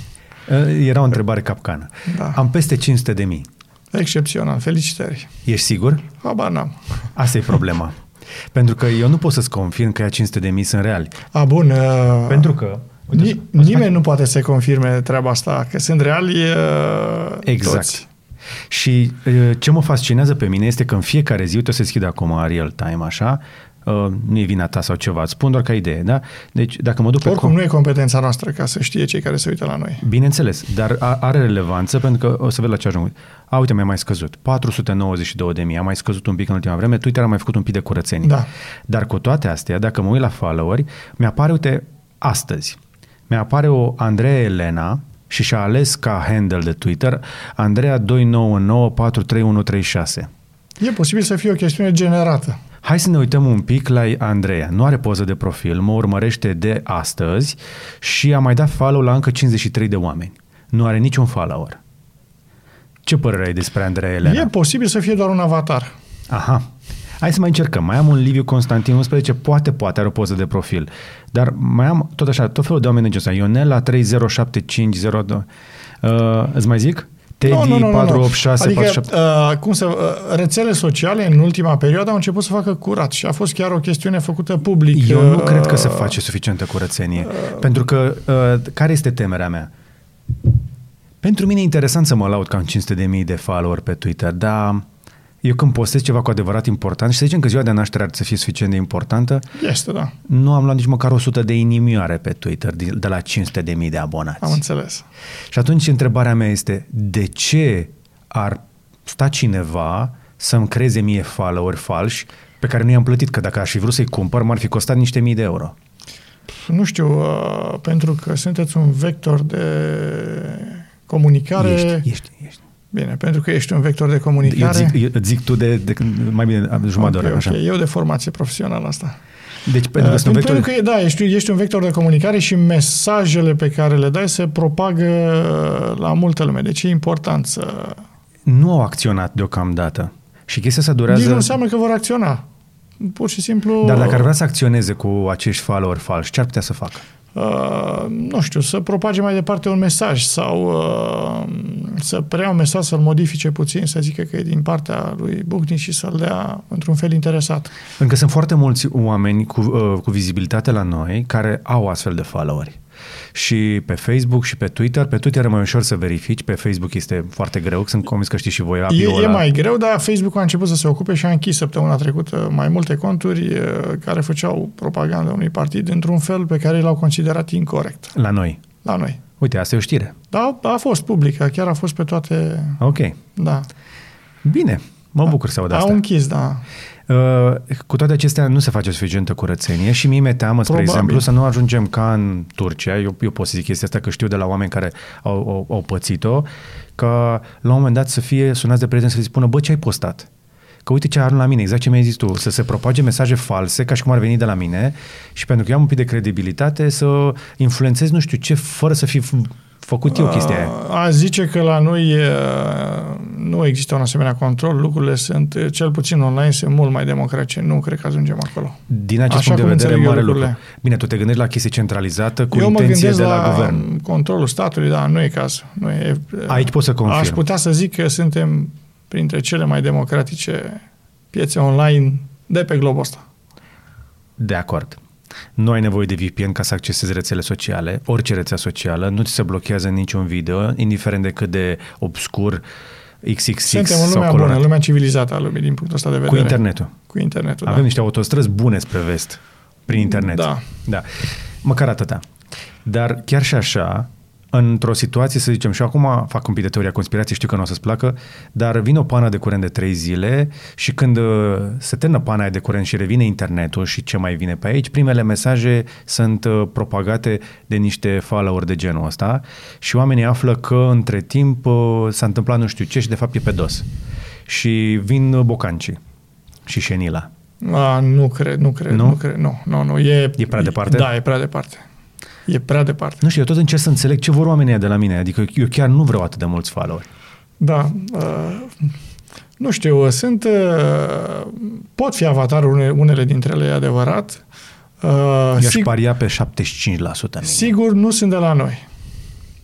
Era o întrebare capcană. Da. Am peste cinci sute de mii. Excepțional. Felicitări. Ești sigur? Habar n-am. Asta e problema. Pentru că eu nu pot să-ți confirm că aia cinci sute de mii sunt reali. A, bun. Uh, Pentru că... Uite, ni- nimeni nu poate să confirme treaba asta, că sunt reali uh, Exact. toți. Și uh, ce mă fascinează pe mine este că în fiecare zi, uite o să deschid acum real time, așa, uh, nu e vina ta sau ceva, îți spun doar ca idee, da? Deci dacă mă duc pe... Oricum com- nu e competența noastră ca să știe cei care se uită la noi. Bineînțeles, dar a- are relevanță pentru că o să văd la ce ajung. A, uite, mi-a mai scăzut. patru sute nouăzeci și două de mii, a mai scăzut un pic în ultima vreme, Twitter a mai făcut un pic de curățenie. Da. Dar cu toate astea, dacă mă uit la followeri, mi-apare, uite, astăzi, mi-apare o Andreea Elena și și-a ales ca handle de Twitter Andreea doi nouă nouă patru trei unu trei șase. E posibil să fie o chestiune generată. Hai să ne uităm un pic la Andreea. Nu are poză de profil, mă urmărește de astăzi și a mai dat follow la încă cincizeci și trei de oameni. Nu are niciun follower. Ce părere ai despre Andreea Elena? E posibil să fie doar un avatar. Aha. Hai să mai încercăm. Mai am un Liviu Constantin unsprezece, poate, poate are o poză de profil. Dar mai am tot așa, tot felul de oameni de genul ăsta. Ionela trei zero șapte cinci zero doi. Uh, îți mai zic? Teddy patru opt șase adică, patru șapte. Uh, cum să, uh, rețele sociale în ultima perioadă au început să facă curat și a fost chiar o chestiune făcută public. Eu nu uh, cred că se face suficientă curățenie. Uh, pentru că, uh, care este temerea mea? Pentru mine e interesant să mă laud că am cinci sute de mii de follower pe Twitter, dar eu când postez ceva cu adevărat important și să zicem că ziua de naștere ar să fie suficient de importantă, este, da. nu am luat nici măcar o sută de inimioare pe Twitter de la cinci sute de mii de abonați. Am înțeles. Și atunci întrebarea mea este, de ce ar sta cineva să-mi creeze mie follower falși pe care nu i-am plătit? Că dacă aș fi vrut să-i cumpăr, m-ar fi costat niște mii de euro. Nu știu, uh, pentru că sunteți un vector de comunicare... Ești, ești, ești. Bine, pentru că ești un vector de comunicare... Eu zic, eu zic tu de, de mai bine jumătate okay, de oră. Așa. Okay. Eu de formație profesională asta. Deci, pentru că, uh, pentru vector... că da, ești, ești un vector de comunicare și mesajele pe care le dai se propagă la multă lume. Deci e important să... Nu au acționat deocamdată. Și chestia asta durează... Nici nu înseamnă că vor acționa. Pur și simplu... Dar dacă ar vrea să acționeze cu acești follower falși, ce ar putea să facă? Uh, nu știu, să propage mai departe un mesaj sau uh, să preia un mesaj, să-l modifice puțin, să zică că e din partea lui Bucnic și să-l dea într-un fel interesat. Pentru că sunt foarte mulți oameni cu, uh, cu vizibilitate la noi care au astfel de followeri. Și pe Facebook și pe Twitter. Pe Twitter e mai ușor să verifici, pe Facebook este foarte greu, sunt convins că știți și voi. E, e mai greu, dar Facebook a început să se ocupe și a închis săptămâna trecută mai multe conturi care făceau propaganda unui partid într-un fel pe care l-au considerat incorect. La noi? La noi. Uite, asta e o știre. Da, a fost publică, chiar a fost pe toate... Ok. Da. Bine, mă bucur să aud asta. Au închis, da. Uh, cu toate acestea nu se face suficientă curățenie și mie mi-e teamă, spre Probabil. exemplu, să nu ajungem ca în Turcia, eu, eu pot să zic chestia asta că știu de la oameni care au, au, au pățit-o, că la un moment dat să fie sunați de prieteni să le spună, bă, ce ai postat? Că uite ce ar la mine, exact ce mi-ai zis tu, să se propage mesaje false, ca și cum ar veni de la mine, și pentru că eu am un pic de credibilitate, să influențez nu știu ce, fără să fi făcut eu chestia aia. A zice că la noi nu există un asemenea control, lucrurile sunt, cel puțin online, sunt mult mai democratice. Nu cred că ajungem acolo. Din acest Așa punct de vedere, mare lucru. lucrurile. Bine, tu te gândești la chestie centralizată cu eu intenție mă de la, la guvern. controlul statului, da, nu e cazul. Nu e, Aici pot să confirm. Aș putea să zic că suntem printre cele mai democratice piețe online de pe globul ăsta. De acord. Nu ai nevoie de V P N ca să accesezi rețele sociale, orice rețea socială, nu ți se blochează niciun video, indiferent de cât de obscur X X X Suntem în sau lumea colorat. bună, lumea civilizată a lumii din punctul ăsta de vedere. Cu internetul. Cu internetul, Avem da. niște autostrăzi bune spre vest, prin internet. Da. Da. Măcar atâta. Dar chiar și așa, într-o situație, să zicem, și acum fac un pic de teoria conspirației, știu că nu o să-ți placă, dar vine o pană de curent de trei zile și când uh, se termină pana aia de curent și revine internetul și ce mai vine pe aici, primele mesaje sunt uh, propagate de niște follower de genul ăsta și oamenii află că între timp uh, s-a întâmplat nu știu ce și de fapt e pe dos. Și vin bocancii și șenila. A, nu cred, nu cred, Nu? nu cred, nu, nu, nu. E, E prea departe? Da, e prea departe. E prea departe. Nu știu, eu tot încerc să înțeleg ce vor oamenii de la mine, adică eu chiar nu vreau atât de mulți follower. Da. Uh, nu știu, sunt... Uh, pot fi avataruri, une, unele dintre ele, e adevărat. Uh, Eu aș sig- paria pe șaptezeci și cinci la sută. sigur, nu sunt de la noi.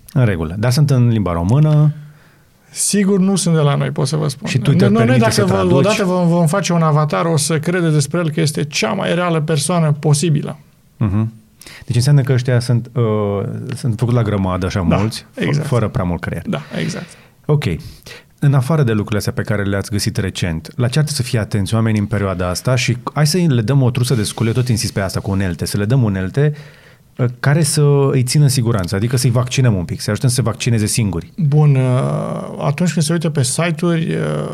În regulă. Dar sunt în limba română. Sigur, nu sunt de la noi, pot să vă spun. Și Twitter noi, permite dacă să vă, traduci. odată vom, vom face un avatar, o să credeți despre el că este cea mai reală persoană posibilă. Uh-huh. Deci înseamnă că ăștia sunt, uh, sunt făcut la grămadă așa Da, mulți, exact. fără prea mult creier. Da, exact. Ok. În afară de lucrurile astea pe care le-ați găsit recent, la ce ar trebui să fie atenți oamenii în perioada asta și hai să le dăm o trusă de scule, tot insist pe asta cu unelte, să le dăm unelte uh, care să îi țină în siguranță, adică să-i vaccinăm un pic, să ajutăm să se vaccineze singuri. Bun, atunci când se uită pe site-uri,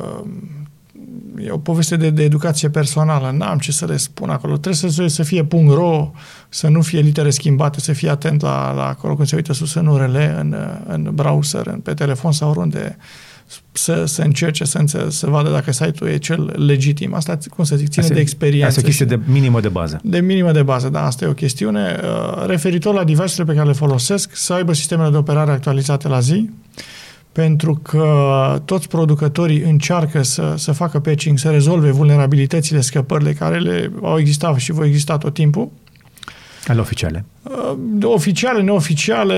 e o poveste de, de educație personală. N-am ce să le spun acolo. Trebuie să, să fie .ro, să nu fie litere schimbate, să fie atent la, la acolo când se uită sus în U R L, în, în browser, în, pe telefon sau oriunde, să, să încerce să, înțe- să vadă dacă site-ul e cel legitim. Asta, cum să zic, ține asta, de experiență. Asta e o chestie de minimă de bază. De minimă de bază, da, asta e o chestiune. Referitor la device-urile pe care le folosesc, să aibă sistemele de operare actualizate la zi, pentru că toți producătorii încearcă să, să facă patching, să rezolve vulnerabilitățile, scăpările care le au existat și vor exista tot timpul. Ale oficiale. Oficiale, neoficiale,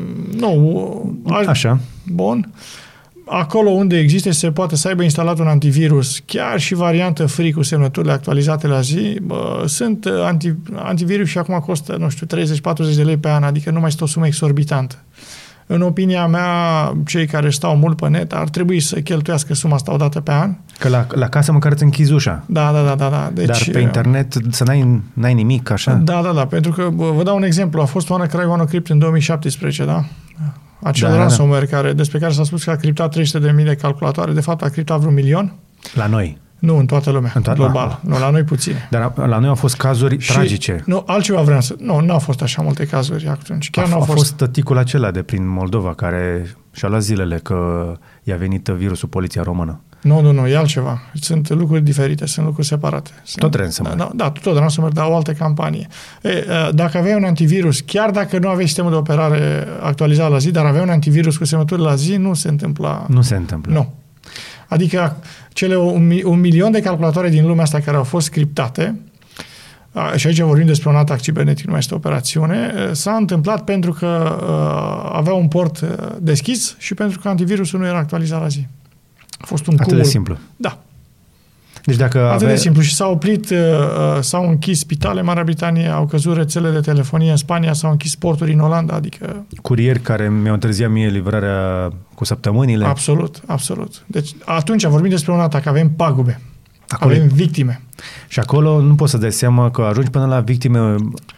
nu. Așa. Bun. Acolo unde există se poate să aibă instalat un antivirus, chiar și variantă free cu semnăturile actualizate la zi. Bă, sunt anti, antivirus și acum costă, nu știu, treizeci patruzeci de lei pe an, adică nu mai este o sumă exorbitantă. În opinia mea, cei care stau mult pe net ar trebui să cheltuiască suma asta o dată pe an. Că la, la casă măcar îți închizi ușa. Da, da, da. da, da. Deci, dar pe internet să n-ai, n-ai nimic, așa? Da, da, da. Pentru că, vă dau un exemplu. A fost WannaCry, WannaCrypt în două mii șaptesprezece, da? Acel da, ransomware da. care, despre care s-a spus că a criptat trei sute de mii de calculatoare. De fapt, a criptat vreun milion. La noi? Nu, în toată lumea. În toată global. Ah. Nu, la noi puține. Dar la noi au fost cazuri și, tragice. Nu, altceva vreau să... Nu, nu au fost așa multe cazuri atunci. Chiar a, n-au a fost... fost tăticul acela de prin Moldova care și-a luat zilele că i-a venit virusul poliția română. Nu, nu, nu, e altceva. Sunt lucruri diferite, sunt lucruri separate. Sunt, tot ransomware. Da, da, tot ransomware, dar o altă campanie. E, dacă aveai un antivirus, chiar dacă nu aveai sistemul de operare actualizat la zi, dar aveai un antivirus cu semnături la zi, nu se întâmpla. Nu se întâmplă. Nu. Adică cele un, un milion de calculatoare din lumea asta care au fost criptate, și aici vorbim despre un atac cibernetic, nu mai este operațiune, s-a întâmplat pentru că uh, avea un port deschis și pentru că antivirusul nu era actualizat la zi. A fost un Atât cumul. de simplu. Da. Deci dacă Atât avea... de simplu. Și s-au oprit, uh, s-au închis spitale în Marea Britanie, au căzut rețele de telefonie în Spania, s-au închis porturi în Olanda, adică... Curieri care mi-au întârziat mie livrarea cu săptămânile. Absolut, absolut. Deci atunci vorbim despre un atac, avem pagube, Acolo avem victime. Și acolo nu poți să dai seama că ajungi până la victime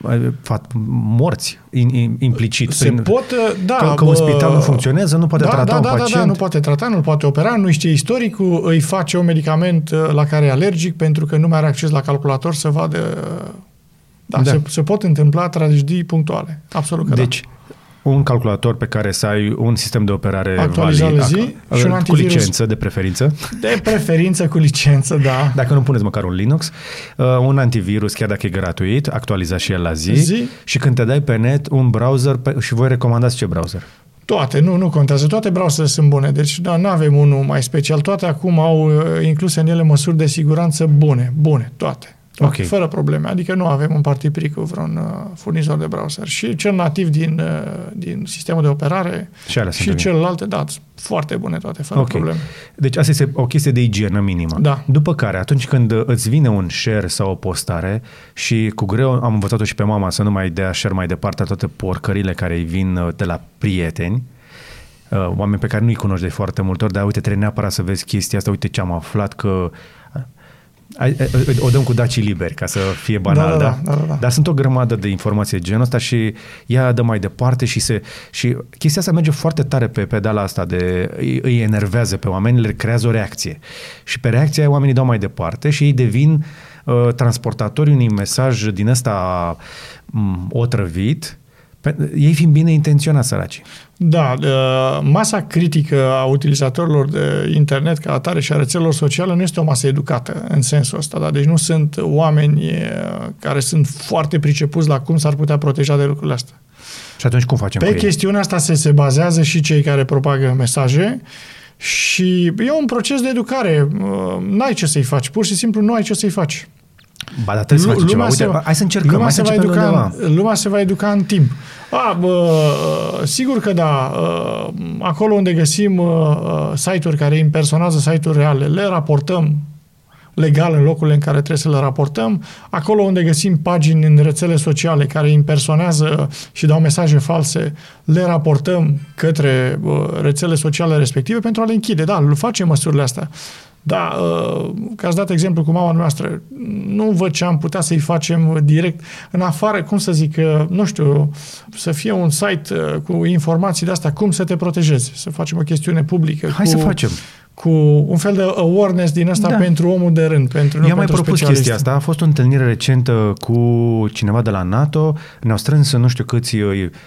morți, implicit. Se prin, pot, da. Că, că un spital nu funcționează, nu poate da, trata da, un da, pacient. Da, da, nu poate trata, nu poate opera, nu știe istoricul, îi face un medicament la care e alergic pentru că nu mai are acces la calculator să vadă... Da, da. Se, se pot întâmpla tragedii punctuale. Absolut că deci, da. Un calculator pe care să ai un sistem de operare actualizat la zi ac- și un cu licență de preferință. De preferință cu licență, da. Dacă nu puneți măcar un Linux, uh, un antivirus, chiar dacă e gratuit, actualizat și el la zi, zi. Și când te dai pe net, un browser pe, și voi recomandați ce browser? Toate, nu, nu contează. Toate browserele sunt bune. Deci da, nu avem unul mai special. Toate acum au incluse în ele măsuri de siguranță bune. Bune, toate. Okay. Fără probleme. Adică nu avem un partipri cu vreun uh, furnizor de browser. Și cel nativ din, uh, din sistemul de operare și, și celelalte, da, foarte bune toate, fără okay. probleme. Deci asta este o chestie de igienă minimă. Da. După care, atunci când îți vine un share sau o postare și cu greu am învățat-o și pe mama să nu mai dea share mai departe toate porcările care îi vin de la prieteni, uh, oameni pe care nu-i cunoști de foarte multe ori, dar uite, trebuie neapărat să vezi chestia asta, uite ce am aflat că... O dăm cu dacii liberi, ca să fie banal, da, da? Da, da, da? Dar sunt o grămadă de informații genul ăsta și ea dă mai departe și se și chestia asta merge foarte tare pe pedala asta de îi, îi enervează pe oameni, le creează o reacție. Și pe reacția aia oamenii dau mai departe și ei devin uh, transportatori unui mesaj din ăsta um, otrăvit, ei fiind bine intenționați, săracii. Da, masa critică a utilizatorilor de internet ca atare și a rețelelor sociale nu este o masă educată în sensul ăsta. Da? Deci nu sunt oameni care sunt foarte pricepuți la cum s-ar putea proteja de lucrurile astea. Și atunci cum facem Pe cu ei? chestiunea asta se, se bazează și cei care propagă mesaje și e un proces de educare. N-ai ce să-i faci, pur și simplu nu ai ce să-i faci. Ba, dar trebuie să facem ceva. Uite, va, hai să încercăm, hai să începem undeva. În, lumea se va educa în timp. A, bă, sigur că da. Acolo unde găsim site-uri care impersonează site-uri reale, le raportăm legal în locurile în care trebuie să le raportăm. Acolo unde găsim pagini în rețele sociale care impersonează și dau mesaje false, le raportăm către rețele sociale respective pentru a le închide. Da, facem măsurile astea. Da, că ați dat exemplu cu mama noastră, nu văd ce am putea să-i facem direct, în afară, cum să zic, nu știu, să fie un site cu informații de astea, cum să te protejezi, să facem o chestiune publică. Hai cu, să facem. Cu un fel de awareness din asta da. pentru omul de rând. Pentru, nu I-am mai pentru propus chestia asta. A fost o întâlnire recentă cu cineva de la NATO, ne-au strâns nu știu câți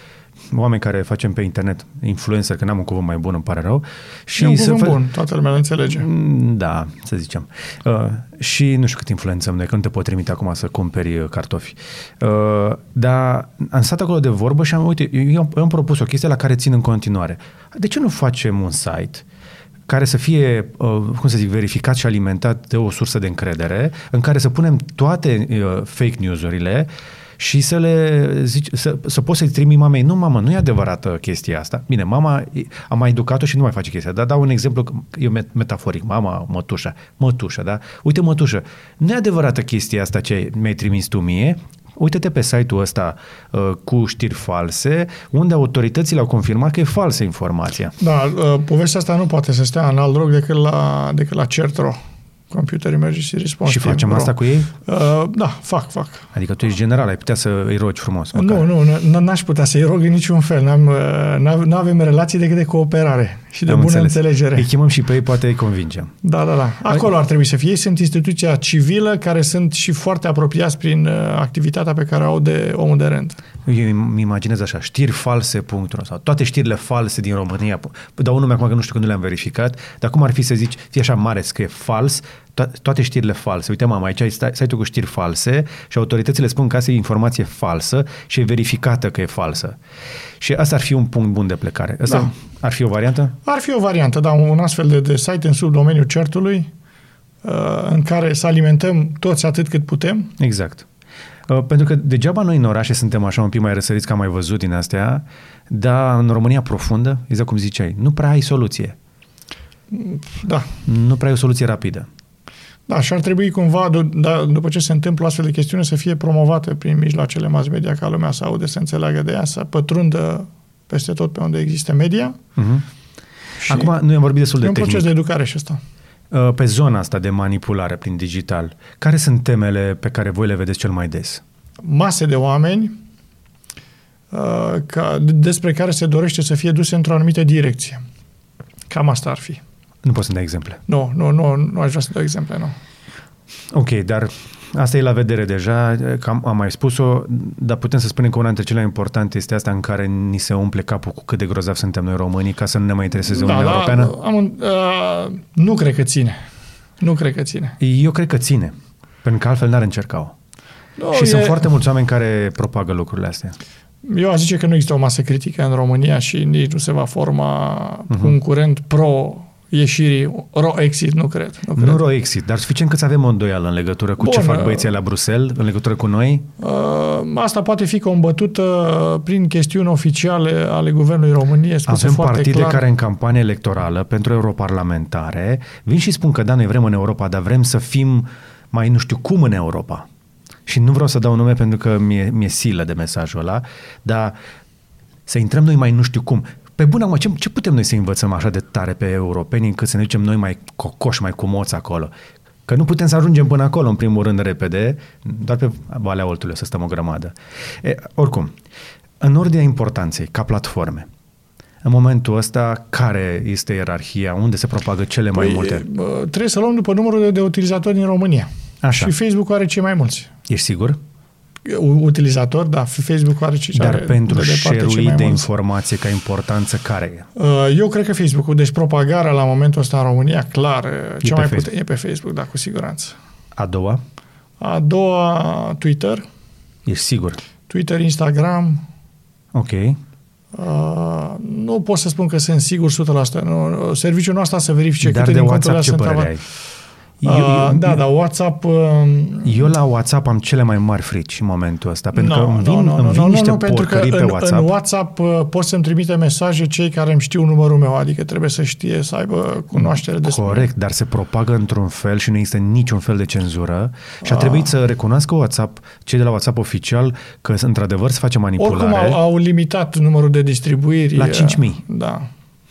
oameni care facem pe internet, influencer, că n-am un cuvânt mai bun, îmi pare rău. Și e un să cuvânt fă... bun, toată lumea le înțelege. Da, să zicem. Uh, și nu știu cât influențăm noi, că nu te pot trimite acum să cumperi cartofi. Uh, dar am stat acolo de vorbă și am, uite, eu am propus o chestie la care țin în continuare. De ce nu facem un site care să fie, uh, cum să zic, verificat și alimentat de o sursă de încredere, în care să punem toate uh, fake news-urile și să le zici, să, să poți să-i trimii mamei, nu mamă, nu e adevărată chestia asta. Bine, mama a mai educat-o și nu mai face chestia, dar dau un exemplu, eu metaforic, mama, mătușa, mătușa, da? Uite, mătușă, nu e adevărată chestia asta ce mi-ai trimis tu mie, uite-te pe site-ul ăsta uh, cu știri false, unde autoritățile au confirmat că e falsă informația. Da, uh, povestea asta nu poate să stea în alt loc decât la, decât la CERTRO, Computer Emergency Response. Și facem asta cu ei? Uh, da, fac, fac. Adică tu ești general, ai putea să îi rogi frumos. Măcar. Nu, nu, n-aș putea să-i rog în niciun fel. Nu avem relații decât de cooperare și de Am bună înțeles. înțelegere. Îi chemăm și pe ei, poate îi convingem. Da, da, da. Acolo ar trebui să fie. Ei sunt instituția civilă care sunt și foarte apropiați prin activitatea pe care au de omul de rând. Eu îmi imaginez așa, știri false punct ro sau toate știrile false din România. Dau un nume acum că nu știu că nu le-am verificat, dar cum ar fi să zici, fie așa mare, scrie fals, to- toate știrile false. Uite, mama, aici ai site-ul cu știri false și autoritățile spun că asta e informație falsă și e verificată că e falsă. Și asta ar fi un punct bun de plecare. Asta da. Ar fi o variantă? Ar fi o variantă, da, un astfel de, de site în subdomeniul certului în care să alimentăm toți atât cât putem. Exact. Pentru că degeaba noi în orașe suntem așa un pic mai răsăriți, că am mai văzut din astea, dar în România profundă, exact cum ziceai, nu prea ai soluție. Da. Nu prea ai o soluție rapidă. Da, și ar trebui cumva, d- după ce se întâmplă astfel de chestiune, să fie promovate prin mijloacele mass media, ca lumea să aude, să înțeleagă de ea, să pătrundă peste tot pe unde există media. Uh-huh. Acum, noi am vorbit destul de tehnic. E un proces de educare și ăsta. Pe zona asta de manipulare prin digital, care sunt temele pe care voi le vedeți cel mai des? Mase de oameni ca, despre care se dorește să fie duse într-o anumită direcție. Cam asta ar fi. Nu poți să dai exemple. Nu, nu, nu, nu aș vrea să dau exemple, nu. Ok, dar asta e la vedere deja, că am mai spus-o, dar putem să spunem că una dintre cele mai importante este asta în care ni se umple capul cu cât de grozav suntem noi românii, ca să nu ne mai intereseze da, Uniunea da, Europeană? Am, uh, nu cred că ține. Nu cred că ține. Eu cred că ține, pentru că altfel n-ar încerca-o. No, și e... sunt foarte mulți oameni care propagă lucrurile astea. Eu aș zice că nu există o masă critică în România și nici nu se va forma uh-huh. un curent pro ieșirii, ro-exit, nu cred. Nu, nu ro-exit, dar suficient că să avem o îndoială în legătură cu Bun, ce fac băieții la Bruxelles, în legătură cu noi? Asta poate fi combătută prin chestiuni oficiale ale Guvernului României. Avem partide clar. care în campanie electorală pentru europarlamentare vin și spun că da, noi vrem în Europa, dar vrem să fim mai nu știu cum în Europa. Și nu vreau să dau nume pentru că mi-e, mi-e silă de mesajul ăla, dar să intrăm noi mai nu știu cum. Pe bun, acum, ce, ce putem noi să învățăm așa de tare pe europeni încât să ne ducem noi mai cocoși, mai cumoți acolo? Că nu putem să ajungem până acolo, în primul rând, repede, doar pe Valea Oltului să stăm o grămadă. E, oricum, în ordinea importanței, ca platforme, în momentul ăsta, care este ierarhia? Unde se propagă cele mai păi, multe? Trebuie să luăm după numărul de, de utilizatori din România. Așa. Și Facebook are cei mai mulți. Ești sigur? Utilizator, da, Facebook are cei Dar are pentru de share-ul de mulți. informație ca importanță, care e? Eu cred că Facebook-ul, deci propagarea la momentul ăsta în România, clar, e cea pe mai Facebook. puternică e pe Facebook, da, cu siguranță. A doua? A doua, Twitter. Ești sigur? Twitter, Instagram. Ok. Uh, nu pot să spun că sunt sigur o sută la sută. Nu, serviciul nostru să verifice Dar câte de din WhatsApp ce sunt părere avat. ai? Eu, uh, da, dar WhatsApp... Uh, eu la WhatsApp am cele mai mari frici în momentul ăsta, pentru no, că îmi vin, no, no, îmi vin no, niște no, porcării pe în, WhatsApp. În WhatsApp uh, pot să-mi trimite mesaje cei care îmi știu numărul meu, adică trebuie să știe, să aibă cunoaștere despre... Corect, dar se propagă într-un fel și nu există niciun fel de cenzură și a trebuit să recunoască WhatsApp, cei de la WhatsApp oficial, că într-adevăr se face manipulare. Oricum au, au limitat numărul de distribuiri. La cinci mii. Da.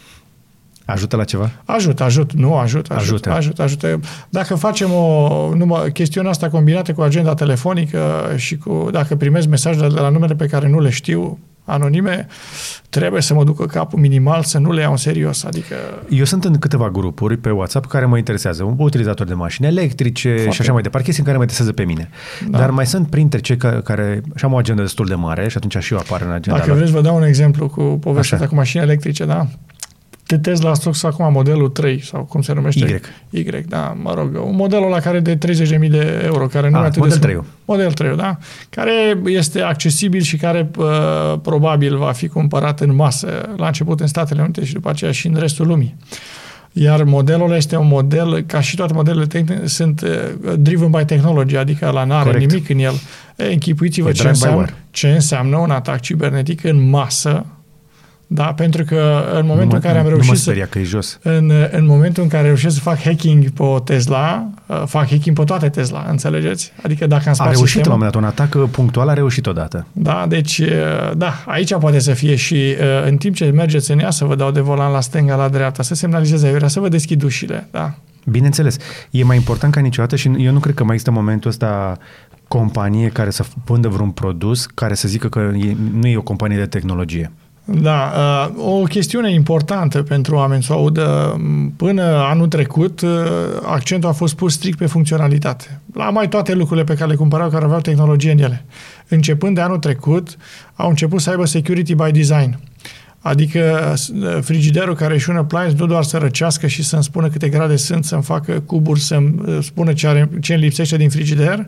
Ajută la ceva? Ajută, ajută, nu ajută, ajută, ajută, ajută. Dacă facem o numă, chestiunea asta combinată cu agenda telefonică și cu, dacă primesc mesaje de la numere pe care nu le știu, anonime, trebuie să mă ducă capul minimal să nu le iau în serios. Adică... Eu sunt în câteva grupuri pe WhatsApp care mă interesează. Un utilizator de mașini electrice Foarte. și așa mai departe, chestii în care mă interesează pe mine. Da. Dar mai sunt printre cei care, care și am o agendă destul de mare și atunci și eu apar în agenda Dacă lor. vreți, vă dau un exemplu cu povestea cu mașini electrice, da? De Tesla Stocks acum modelul trei sau cum se numește? Y. Y, da, mă rog. Un modelul la care de treizeci de mii de euro, care nu ah, atât model de... trei. Model trei, da? Care este accesibil și care uh, probabil va fi cumpărat în masă la început în Statele Unite și după aceea și în restul lumii. Iar modelul este un model, ca și toate modelele tehnice, sunt uh, driven by technology, adică la n-are Corect. nimic în el. E, închipuiți-vă ce înseamnă, ce înseamnă un atac cibernetic în masă. Da, pentru că în momentul nu în care am mă, reușit speria, să, că e jos. În, în momentul în care reușesc să fac hacking pe o Tesla, fac hacking pe toate Tesla, înțelegeți? Adică dacă am spart A reușit sistemul, la un moment dat, un atac punctual a reușit odată. Da, deci, da, aici poate să fie și în timp ce mergeți în ea, să vă dau de volan la stânga, la dreapta, să semnalizeze aiurea, să vă deschid ușile, da. Bineînțeles. E mai important ca niciodată și eu nu cred că mai există momentul ăsta companie care să vândă vreun produs care să zică că e, nu e o companie de tehnologie. Da, o chestiune importantă pentru oameni să audă, până anul trecut, accentul a fost pus strict pe funcționalitate. La mai toate lucrurile pe care le cumpărau, care aveau tehnologie în ele. Începând de anul trecut, au început să aibă security by design. Adică frigiderul care își un appliance nu doar să răcească și să-mi spună câte grade sunt, să-mi facă cuburi, să-mi spună ce, are, ce îmi lipsește din frigider,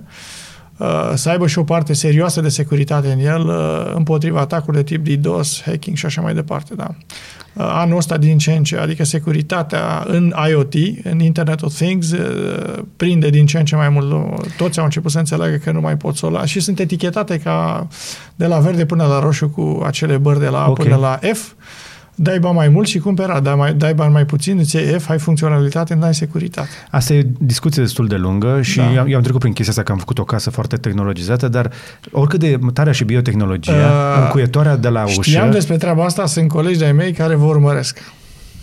să aibă și o parte serioasă de securitate în el împotriva atacurilor de tip DDoS, hacking și așa mai departe. Da. Anul ăsta din ce în ce, adică securitatea în IoT, în Internet of Things, prinde din ce în ce mai mult. Toți au început să înțeleagă că nu mai pot să o las și sunt etichetate ca de la verde până la roșu cu acele bări de la A okay. până la F. Dai bani mai mult și cumpera, dai, mai, dai bani mai puțin, îți iei F, ai funcționalitate, nu ai securitate. Asta e discuție destul de lungă și da. eu, eu am trecut prin chestia asta că am făcut o casă foarte tehnologizată, dar oricât de tare și biotehnologia, uh, încuietoarea de la ușă... Știam despre treaba asta, sunt colegi de-ai mei care vă urmăresc.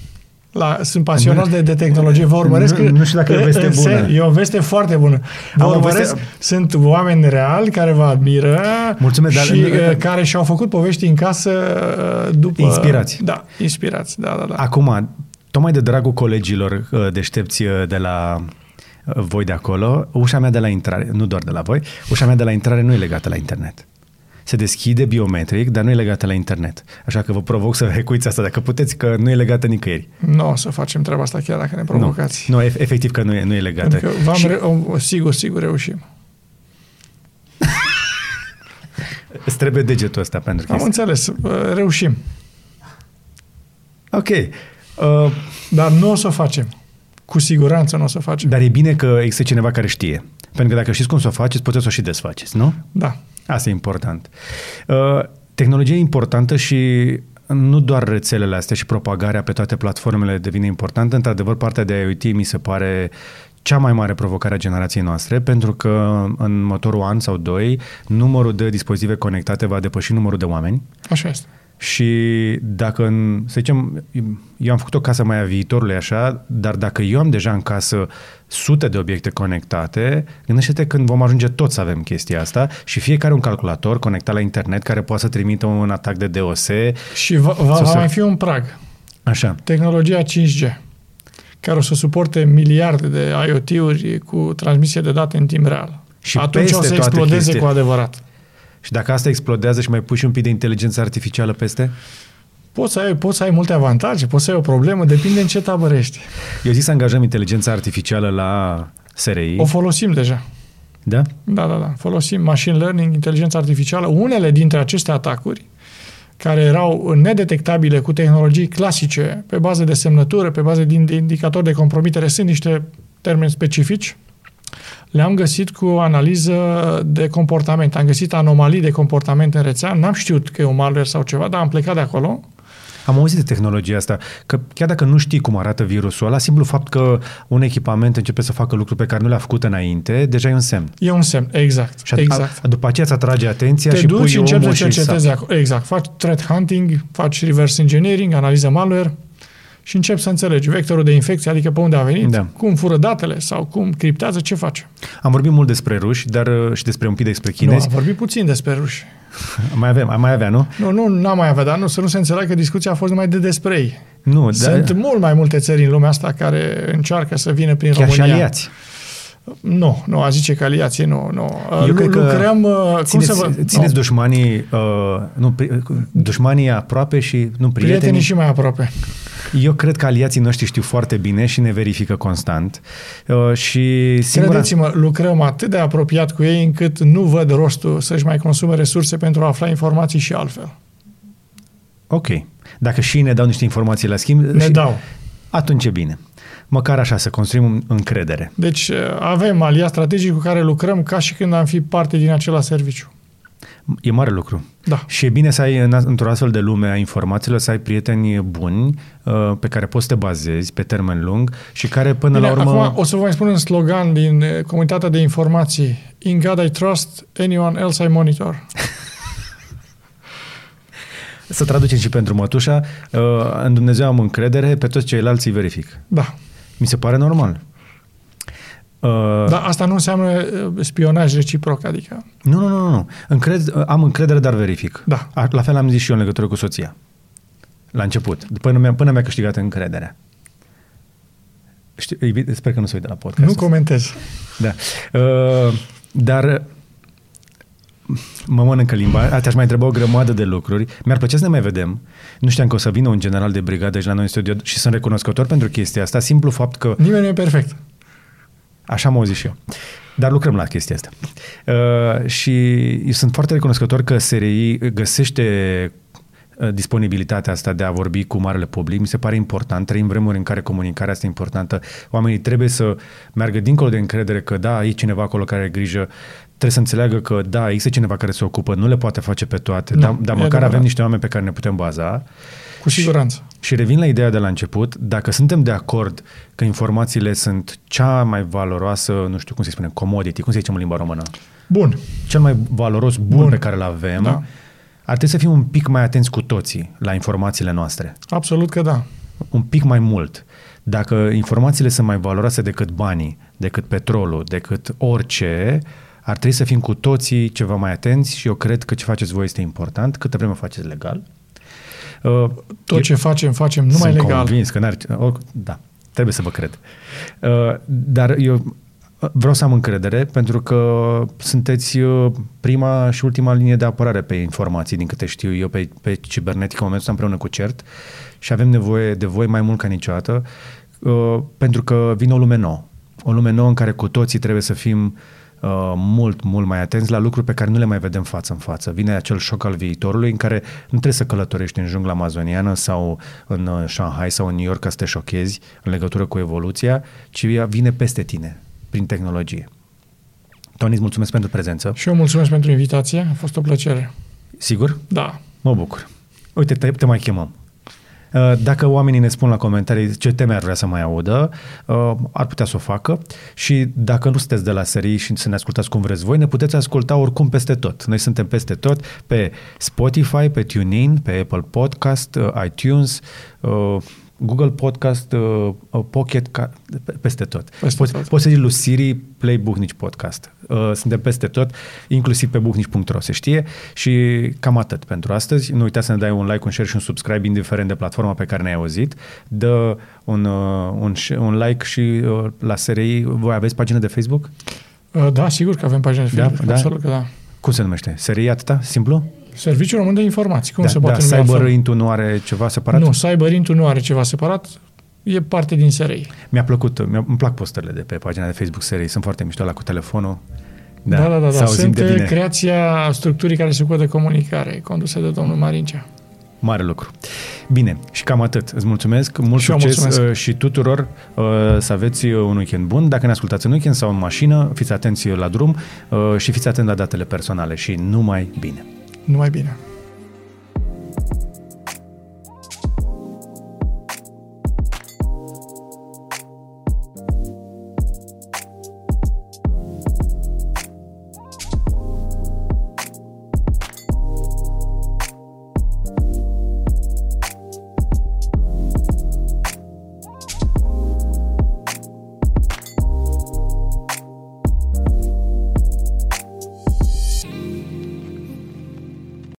La, sunt pasionați de, de tehnologie, vă urmăresc. Nu, nu știu dacă e o veste bună. Ser, e o veste foarte bună. Vă Am urmăresc, veste... sunt oameni reali care vă admiră. Mulțumesc, și dar... uh, care și-au făcut povești în casă uh, după... Inspirați. Da, inspirați, da, da, da. Acum, tocmai de dragul colegilor uh, deștepți de la uh, voi de acolo, ușa mea de la intrare, nu doar de la voi, ușa mea de la intrare nu e legată la internet. Se deschide biometric, dar nu e legată la internet. Așa că vă provoc să hackuiți asta, dacă puteți, că nu e legată nicăieri. Nu o să facem treaba asta chiar dacă ne provocați. Nu, nu efectiv că nu e, nu e legată. Pentru că v-am și... re- o, sigur, sigur reușim. Îți trebuie degetul ăsta pentru că... Am înțeles, reușim. Ok. Uh, dar nu o să o facem. Cu siguranță nu o să o facem. Dar e bine că există cineva care știe. Pentru că dacă știți cum să o faceți, puteți să o și desfaceți, nu? Da. Asta e important. Uh, tehnologia e importantă și nu doar rețelele astea și propagarea pe toate platformele devine importantă. Într-adevăr, partea de IoT mi se pare cea mai mare provocare a generației noastre, pentru că în următorul an sau doi, numărul de dispozitive conectate va depăși numărul de oameni. Așa este. Și dacă, să zicem, eu am făcut o casă mai a viitorului așa, dar dacă eu am deja în casă sute de obiecte conectate, gândește-te când vom ajunge toți să avem chestia asta și fiecare un calculator conectat la internet care poate să trimită un atac de DOS. Și va, va, va mai fi un prag. Așa. Tehnologia cinci G, care o să suporte miliarde de IoT-uri cu transmisie de date în timp real. Și atunci o să explodeze chestii. Cu adevărat. Și dacă asta explodează și mai pui și un pic de inteligență artificială peste? Poți să ai, poți să ai multe avantaje, poți să ai o problemă, depinde în ce tabără ești. Eu zic să angajăm inteligența artificială la S R I. O folosim deja. Da? Da, da, da. Folosim machine learning, inteligența artificială. Unele dintre aceste atacuri, care erau nedetectabile cu tehnologii clasice, pe bază de semnătură, pe bază de indicatori de compromitere, sunt niște termeni specifici, le-am găsit cu analiză de comportament. Am găsit anomalii de comportament în rețea. N-am știut că e un malware sau ceva, dar am plecat de acolo. Am auzit de tehnologia asta, că chiar dacă nu știi cum arată virusul ăla, simplu fapt că un echipament începe să facă lucruri pe care nu le-a făcut înainte, deja e un semn. E un semn, exact. Și a, exact. A, după aceea îți atrage atenția Te și duci pui și începi omul să cercetezi acolo. Exact. Faci threat hunting, faci reverse engineering, analiză malware și începi să înțelegi vectorul de infecție, adică pe unde a venit, da. Cum fură datele sau cum criptează, ce face. Am vorbit mult despre ruși, dar și despre un pic despre chinezi. Nu, am vorbit puțin despre ruși. Mai avem, mai avea, nu? Nu, nu, n-am mai avea, dar nu, să nu se înțeleagă că discuția a fost numai de despre ei. Nu, Sunt dar... mult mai multe țări în lumea asta care încearcă să vină prin Chiar România. și aliați. Nu, nu, a zice că aliații, nu, nu. Eu cred că lucrăm, țineți, cum să vă... țineți no. dușmanii, uh, nu, dușmanii aproape și, nu, prietenii. Prietenii și mai aproape. Eu cred că aliații noștri știu foarte bine și ne verifică constant. Uh, și singura... Credeți-mă, lucrăm atât de apropiat cu ei încât nu văd rostul să-și mai consume resurse pentru a afla informații și altfel. Ok. Dacă și ne dau niște informații la schimb... Ne și... dau. Atunci e bine. Măcar așa, să construim încredere. Deci avem aliat strategic cu care lucrăm ca și când am fi parte din acela serviciu. E mare lucru. Da. Și e bine să ai, în, într-o astfel de lume a informațiilor, să ai prieteni buni uh, pe care poți să te bazezi pe termen lung și care până bine, la urmă... Acum o să vă mai spun un slogan din comunitatea de informații. In God I trust, anyone else I monitor. Să traducem și pentru mătușa, uh, în Dumnezeu am încredere, pe toți ceilalți îi verific. Da. Mi se pare normal. Uh, Dar asta nu înseamnă spionaj reciproc, adică... Nu, nu, nu, nu. Încred, am încredere, dar verific. Da. La fel am zis și eu în legătură cu soția. La început. Până mi-a, până mi-a câștigat încrederea. Știu, sper că nu se uită la podcast. Nu comentez. Da. Uh, dar mă mănâncă limba. Te-aș mai întreba o grămadă de lucruri. Mi-ar plăcea să ne mai vedem. Nu știam că o să vină un general de brigadă și la noi în studio și sunt recunoscător pentru chestia asta. Simplu fapt că... Nimeni nu e perfect. Așa am auzit și eu. Dar lucrăm la chestia asta. Uh, și eu sunt foarte recunoscător că S R I găsește disponibilitatea asta de a vorbi cu marele public. Mi se pare important. Trăim vremuri în care comunicarea asta e importantă. Oamenii trebuie să meargă dincolo de încredere că da, e cineva acolo care are grijă. Trebuie să înțeleagă că da, există cineva care se ocupă, nu le poate face pe toate, no, dar, dar măcar adevărat. Avem niște oameni pe care ne putem baza. Cu siguranță. Și, și revin la ideea de la început, dacă suntem de acord că informațiile sunt cea mai valoroasă, nu știu cum se spune, commodity, cum se zice în limba română? Bun. Cel mai valoros bun, bun. pe care îl avem, da. Ar trebui să fim un pic mai atenți cu toții la informațiile noastre. Absolut că da. Un pic mai mult. Dacă informațiile sunt mai valoroase decât banii, decât petrolul, decât orice, ar trebui să fim cu toții ceva mai atenți și eu cred că ce faceți voi este important, câtă vreme faceți legal. Uh, Tot ce facem, facem numai legal. Sunt convins că n-ar... Da, trebuie să vă cred. Uh, dar eu vreau să am încredere pentru că sunteți prima și ultima linie de apărare pe informații, din câte știu eu, pe, pe cibernetică, în momentul ăsta împreună cu CERT și avem nevoie de voi mai mult ca niciodată uh, pentru că vine o lume nouă. O lume nouă în care cu toții trebuie să fim uh, mult, mult mai atenți la lucruri pe care nu le mai vedem față în față. Vine acel șoc al viitorului în care nu trebuie să călătorești în jungla amazoniană sau în Shanghai sau în New York ca să te șochezi în legătură cu evoluția, ci vine peste tine prin tehnologie. Tony, îți mulțumesc pentru prezență. Și eu mulțumesc pentru invitație. A fost o plăcere. Sigur? Da. Mă bucur. Uite, te, te mai chemăm. Dacă oamenii ne spun la comentarii ce teme ar vrea să mai audă, ar putea să o facă și dacă nu sunteți de la S R I și să ne ascultați cum vreți voi, ne puteți asculta oricum peste tot. Noi suntem peste tot, pe Spotify, pe TuneIn, pe Apple Podcast, iTunes, Google Podcast, uh, Pocket, ca, peste tot. Peste poți, tot. poți să zici lui Siri, play Buhnici Podcast. Uh, suntem peste tot, inclusiv pe buhnici punct ro, se știe. Și cam atât pentru astăzi. Nu uita să ne dai un like, un share și un subscribe, indiferent de platforma pe care ne-ai auzit. Dă un, uh, un, un like și uh, la S R I. Voi aveți pagină de Facebook? Uh, da, sigur că avem pagină de Facebook. Da, absolut da? că da. Cum se numește? S R I atâta? Simplu? Serviciul Român de Informații. Cum da, se poate da, numi Cyber Into nu are ceva separat? Nu, Cyber Into nu are ceva separat. E parte din S R I. Mi-a plăcut, mi-a, îmi plac postările de pe pagina de Facebook S R I. Sunt foarte mișto la cu telefonul. Da, da, da. da, da. Sunt creația structurii care se ocupă de comunicare, condusă de domnul Marincea. Mare lucru. Bine, și cam atât. Îți mulțumesc, mult și succes mulțumesc. și tuturor, să aveți un weekend bun. Dacă ne ascultați în weekend sau în mașină, fiți atenți la drum și fiți atenți la datele personale și numai bine. Numai bine.